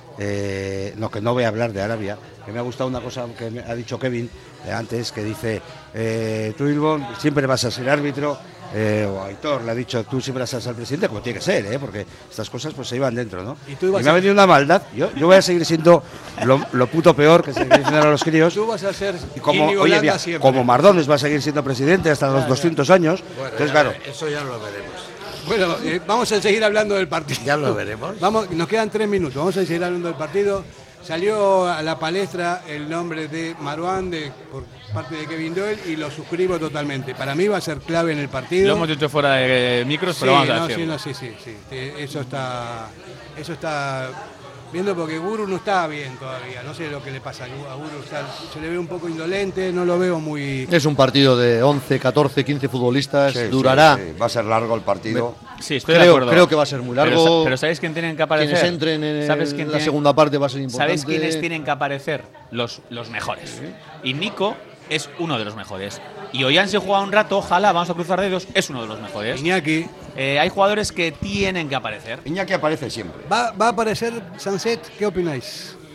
eh, no, que no voy a hablar de Arabia, que me ha gustado una cosa que me ha dicho Kevin eh, antes, que dice, eh, tú, Ilbon, siempre vas a ser árbitro, eh, o Aitor le ha dicho, tú siempre vas a ser presidente, como tiene que ser, eh, porque estas cosas pues se iban dentro, ¿no? Y, tú y me a... ha venido una maldad, yo, yo voy a seguir siendo lo, lo puto peor que se quiere enseñar a los críos. Tú vas a ser y como, oye, mira, como Mardones va a seguir siendo presidente hasta los claro, doscientos años, bueno, entonces ya, claro. Eso ya lo veremos. Bueno, eh, vamos a seguir hablando del partido. Ya lo veremos. Vamos, nos quedan tres minutos, vamos a seguir hablando del partido. Salió a la palestra el nombre de Marouane de, por parte de Kevin Doyle y lo suscribo totalmente. Para mí va a ser clave en el partido. Lo hemos dicho fuera de micros, sí, pero vamos a no, decirlo. sí, no, sí, sí, sí. Eso está, eso está viendo porque Guru no está bien todavía. No sé lo que le pasa a Guru. O sea, se le ve un poco indolente, no lo veo muy... Es un partido de once, catorce, quince futbolistas. Sí, durará. Sí, sí. Va a ser largo el partido. Sí, estoy creo, de acuerdo. Creo que va a ser muy largo. Pero, pero ¿sabéis quién tienen que aparecer? Quienes entren en ¿Sabes quién la tiene... segunda parte va a ser importante. ¿Sabéis quiénes tienen que aparecer? Los, los mejores. ¿Sí? Y Nico es uno de los mejores. Y Ollán se juega un rato, ojalá, vamos a cruzar dedos, es uno de los mejores. Iñaki. Eh, hay jugadores que tienen que aparecer. Iñaki aparece siempre. ¿Va, va a aparecer Sunset? ¿Qué opináis?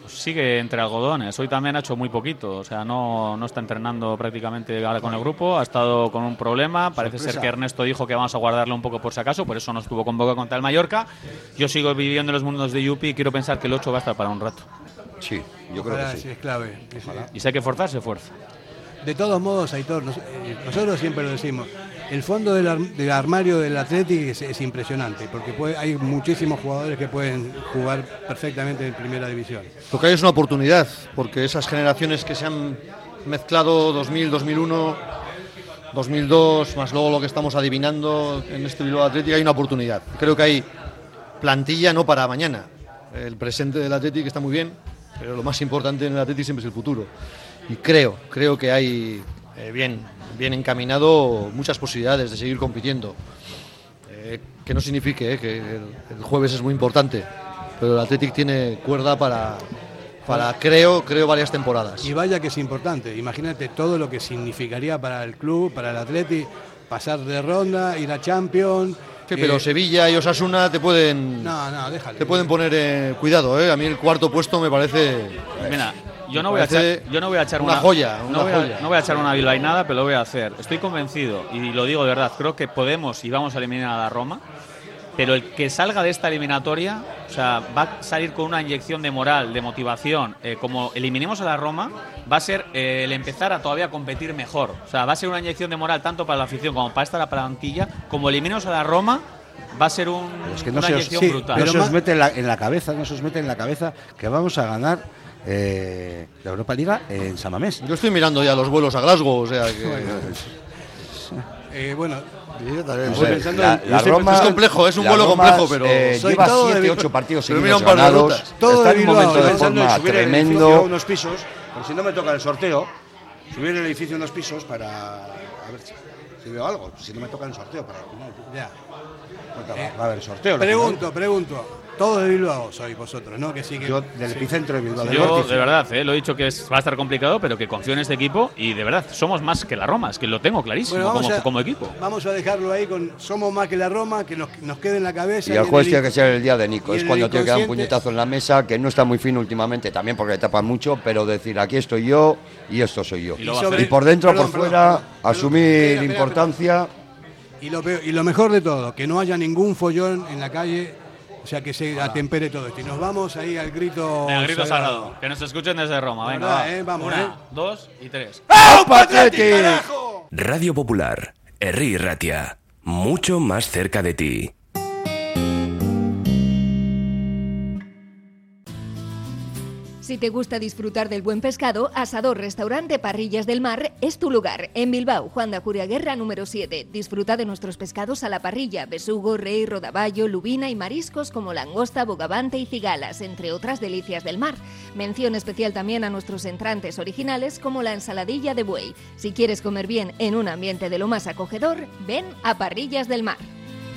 sigue entre algodones. Hoy también ha hecho muy poquito, o sea, no, no está entrenando prácticamente ahora con el grupo, ha estado con un problema, parece Sorpresa. ser que Ernesto dijo que vamos a guardarlo un poco por si acaso, por eso no estuvo convocado contra el Mallorca. Yo sigo viviendo en los mundos de Yupi y quiero pensar que el ocho va a estar para un rato. Sí, yo creo Ojalá, que sí. sí, es clave. Y si hay que forzar, se fuerza. De todos modos, Aitor, nos- eh, nosotros siempre lo decimos, el fondo del, ar- del armario del Athletic es, es impresionante, porque puede- hay muchísimos jugadores que pueden jugar perfectamente en primera división. Lo que hay es una oportunidad, porque esas generaciones que se han mezclado dos mil, dos mil uno, dos mil dos, más luego lo que estamos adivinando en este Bilbao Athletic, hay una oportunidad. Creo que hay plantilla no para mañana. El presente del Athletic está muy bien, pero lo más importante en el Athletic siempre es el futuro. Y creo, creo que hay eh, bien, bien encaminado muchas posibilidades de seguir compitiendo. Eh, que no signifique eh, que el, el jueves es muy importante, pero el Athletic tiene cuerda para, para creo, creo varias temporadas. Y vaya que es importante, imagínate todo lo que significaría para el club, para el Athletic, pasar de ronda, ir a Champions. Sí, pero eh, Sevilla y Osasuna te pueden, No, no, déjale. te pueden poner eh, cuidado. Eh. A mí el cuarto puesto me parece. Mira, yo no me voy a parece echar, yo no voy a echar una una, joya, no una voy a- joya. no voy a echar una bilbainada, pero lo voy a hacer. Estoy convencido, y lo digo de verdad, creo que podemos y vamos a eliminar a la Roma, pero el que salga de esta eliminatoria, o sea, va a salir con una inyección de moral, de motivación, eh, como eliminemos a la Roma, va a ser eh, el empezar a todavía competir mejor. O sea, va a ser una inyección de moral tanto para la afición como para esta la plantilla, como eliminemos a la Roma, va a ser un, Es que no una se os, inyección sí, brutal. no se os mete en la, en la cabeza, no se os mete en la cabeza que vamos a ganar eh, la Europa Liga en San Mamés. Yo estoy mirando ya los vuelos a Glasgow, o sea que. Eh, bueno, A estoy ver, pensando la, en- la yo estoy Roma, es complejo, es un la vuelo Roma, complejo, pero eh, soy lleva todo de siete, Bilbao. ocho partidos Pero seguidos mira un par de ganados. rutas. Todo Está de en un Bilbao, momento de pensando en forma subir el edificio a tremendo. unos pisos, por si no me toca el sorteo, subir el edificio a unos pisos para a ver si, si veo algo, si no me toca el sorteo para el final. ya. Va, va a haber sorteo. Pregunto, pregunto. Todos de Bilbao sois vosotros, ¿no? Que sí que Yo del epicentro de Bilbao. del Yo, vértice. de verdad, eh, lo he dicho que es, va a estar complicado, pero que confío en este equipo y de verdad, somos más que la Roma, es que lo tengo clarísimo Bueno, vamos como, a- como equipo. Vamos a dejarlo ahí con somos más que la Roma, que nos, nos quede en la cabeza. Y el en jueves el tiene que inc- ser el día de Nico. y Es en el cuando tiene que dar un inconsciente. puñetazo en la mesa, que no está muy fino últimamente, también porque le tapan mucho, pero decir aquí estoy yo y esto soy yo. Y Y, lo va a hacer. por dentro, Perdón, por perdón, fuera, perdón, perdón. asumir Espera, espera, importancia. Y lo, peor- y lo mejor de todo, que no haya ningún follón en la calle, o sea, que se atempere todo esto. Y nos vamos ahí al grito, Venga, grito sagrado. Que nos escuchen desde Roma. Venga, Verdad, va. eh, vamos, Una, eh. dos y tres. ¡Aupa Athletic, carajo! Radio Popular, Herri Ratia, mucho más cerca de ti. Si te gusta disfrutar del buen pescado, Asador Restaurante Parrillas del Mar es tu lugar. En Bilbao, Juan de Ajuriaguerra número siete. Disfruta de nuestros pescados a la parrilla, besugo, rey, rodaballo, lubina y mariscos como langosta, bogavante y cigalas, entre otras delicias del mar. Mención especial también a nuestros entrantes originales como la ensaladilla de buey. Si quieres comer bien en un ambiente de lo más acogedor, ven a Parrillas del Mar.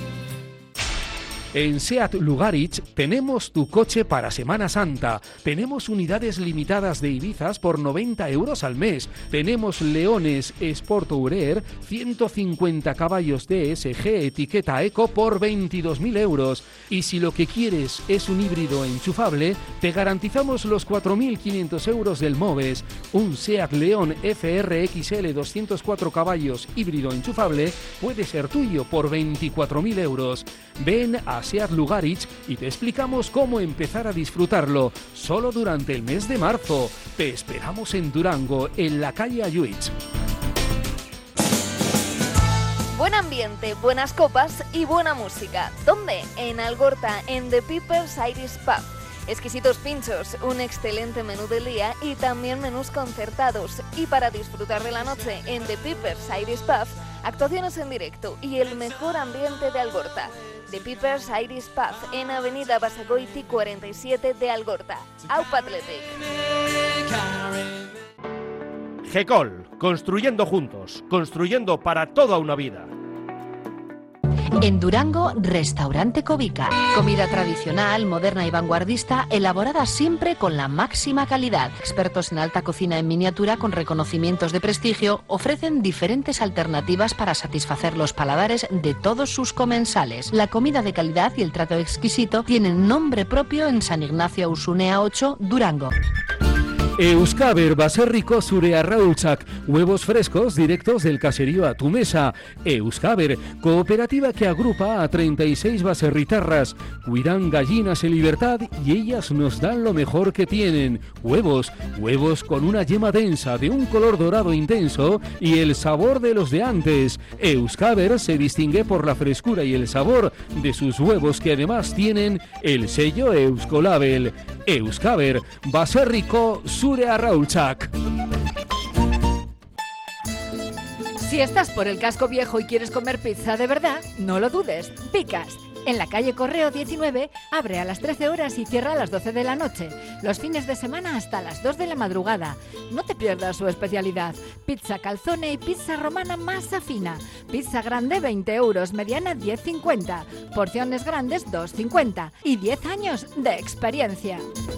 En SEAT Lugarich tenemos tu coche para Semana Santa. Tenemos unidades limitadas de Ibizas por noventa euros al mes. Tenemos Leones Sport Tourer, ciento cincuenta caballos D S G etiqueta Eco por veintidós mil euros. Y si lo que quieres es un híbrido enchufable, te garantizamos los cuatro mil quinientos euros del Moves. Un SEAT León F R X L doscientos cuatro caballos híbrido enchufable puede ser tuyo por veinticuatro mil euros. Ven a SEAT Lugarich y te explicamos cómo empezar a disfrutarlo solo durante el mes de marzo. Te esperamos en Durango, en la calle Ayuich. Buen ambiente, buenas copas y buena música. ¿Dónde? En Algorta, en The People's Irish Pub. Exquisitos pinchos, un excelente menú del día y también menús concertados. Y para disfrutar de la noche en The People's Irish Pub, actuaciones en directo y el mejor ambiente de Algorta. The People's Irish Pub en Avenida Basagoiti cuarenta y siete de Algorta. Aupa Athletic. Gecol, construyendo juntos, construyendo para toda una vida. En Durango, Restaurante Covica. Comida tradicional, moderna y vanguardista, elaborada siempre con la máxima calidad. Expertos en alta cocina en miniatura con reconocimientos de prestigio ofrecen diferentes alternativas para satisfacer los paladares de todos sus comensales. La comida de calidad y el trato exquisito tienen nombre propio en San Ignacio Ausunea ocho, Durango. Euskaber baserriko zure arraultzak, huevos frescos directos del caserío a tu mesa. Euskaber, cooperativa que agrupa a treinta y seis baserritarras. Cuidan gallinas en libertad y ellas nos dan lo mejor que tienen. Huevos, huevos con una yema densa, de un color dorado intenso y el sabor de los de antes. Euskaber se distingue por la frescura y el sabor de sus huevos que además tienen el sello Euskolabel. Euskaber, baserriko zure arraultzak. Si estás por el casco viejo y quieres comer pizza de verdad, no lo dudes, Picas. En la calle Correo diecinueve abre a las trece horas y cierra a las doce de la noche. Los fines de semana hasta las dos de la madrugada. No te pierdas su especialidad. Pizza calzone y pizza romana masa fina. Pizza grande veinte euros, mediana diez cincuenta. Porciones grandes dos cincuenta. Y diez años de experiencia.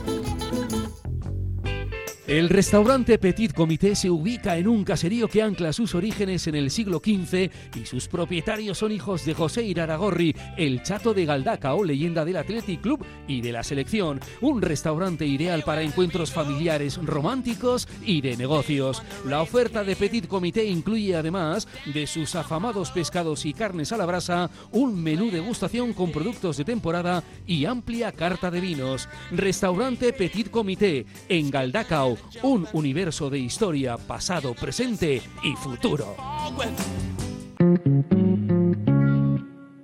El restaurante Petit Comité se ubica en un caserío que ancla sus orígenes en el siglo quince y sus propietarios son hijos de José Iraragorri, el Chato de Galdacao, leyenda del Athletic Club y de la selección. Un restaurante ideal para encuentros familiares, románticos y de negocios. La oferta de Petit Comité incluye, además de sus afamados pescados y carnes a la brasa, un menú degustación con productos de temporada y amplia carta de vinos. Restaurante Petit Comité en Galdacao. Un universo de historia, pasado, presente y futuro.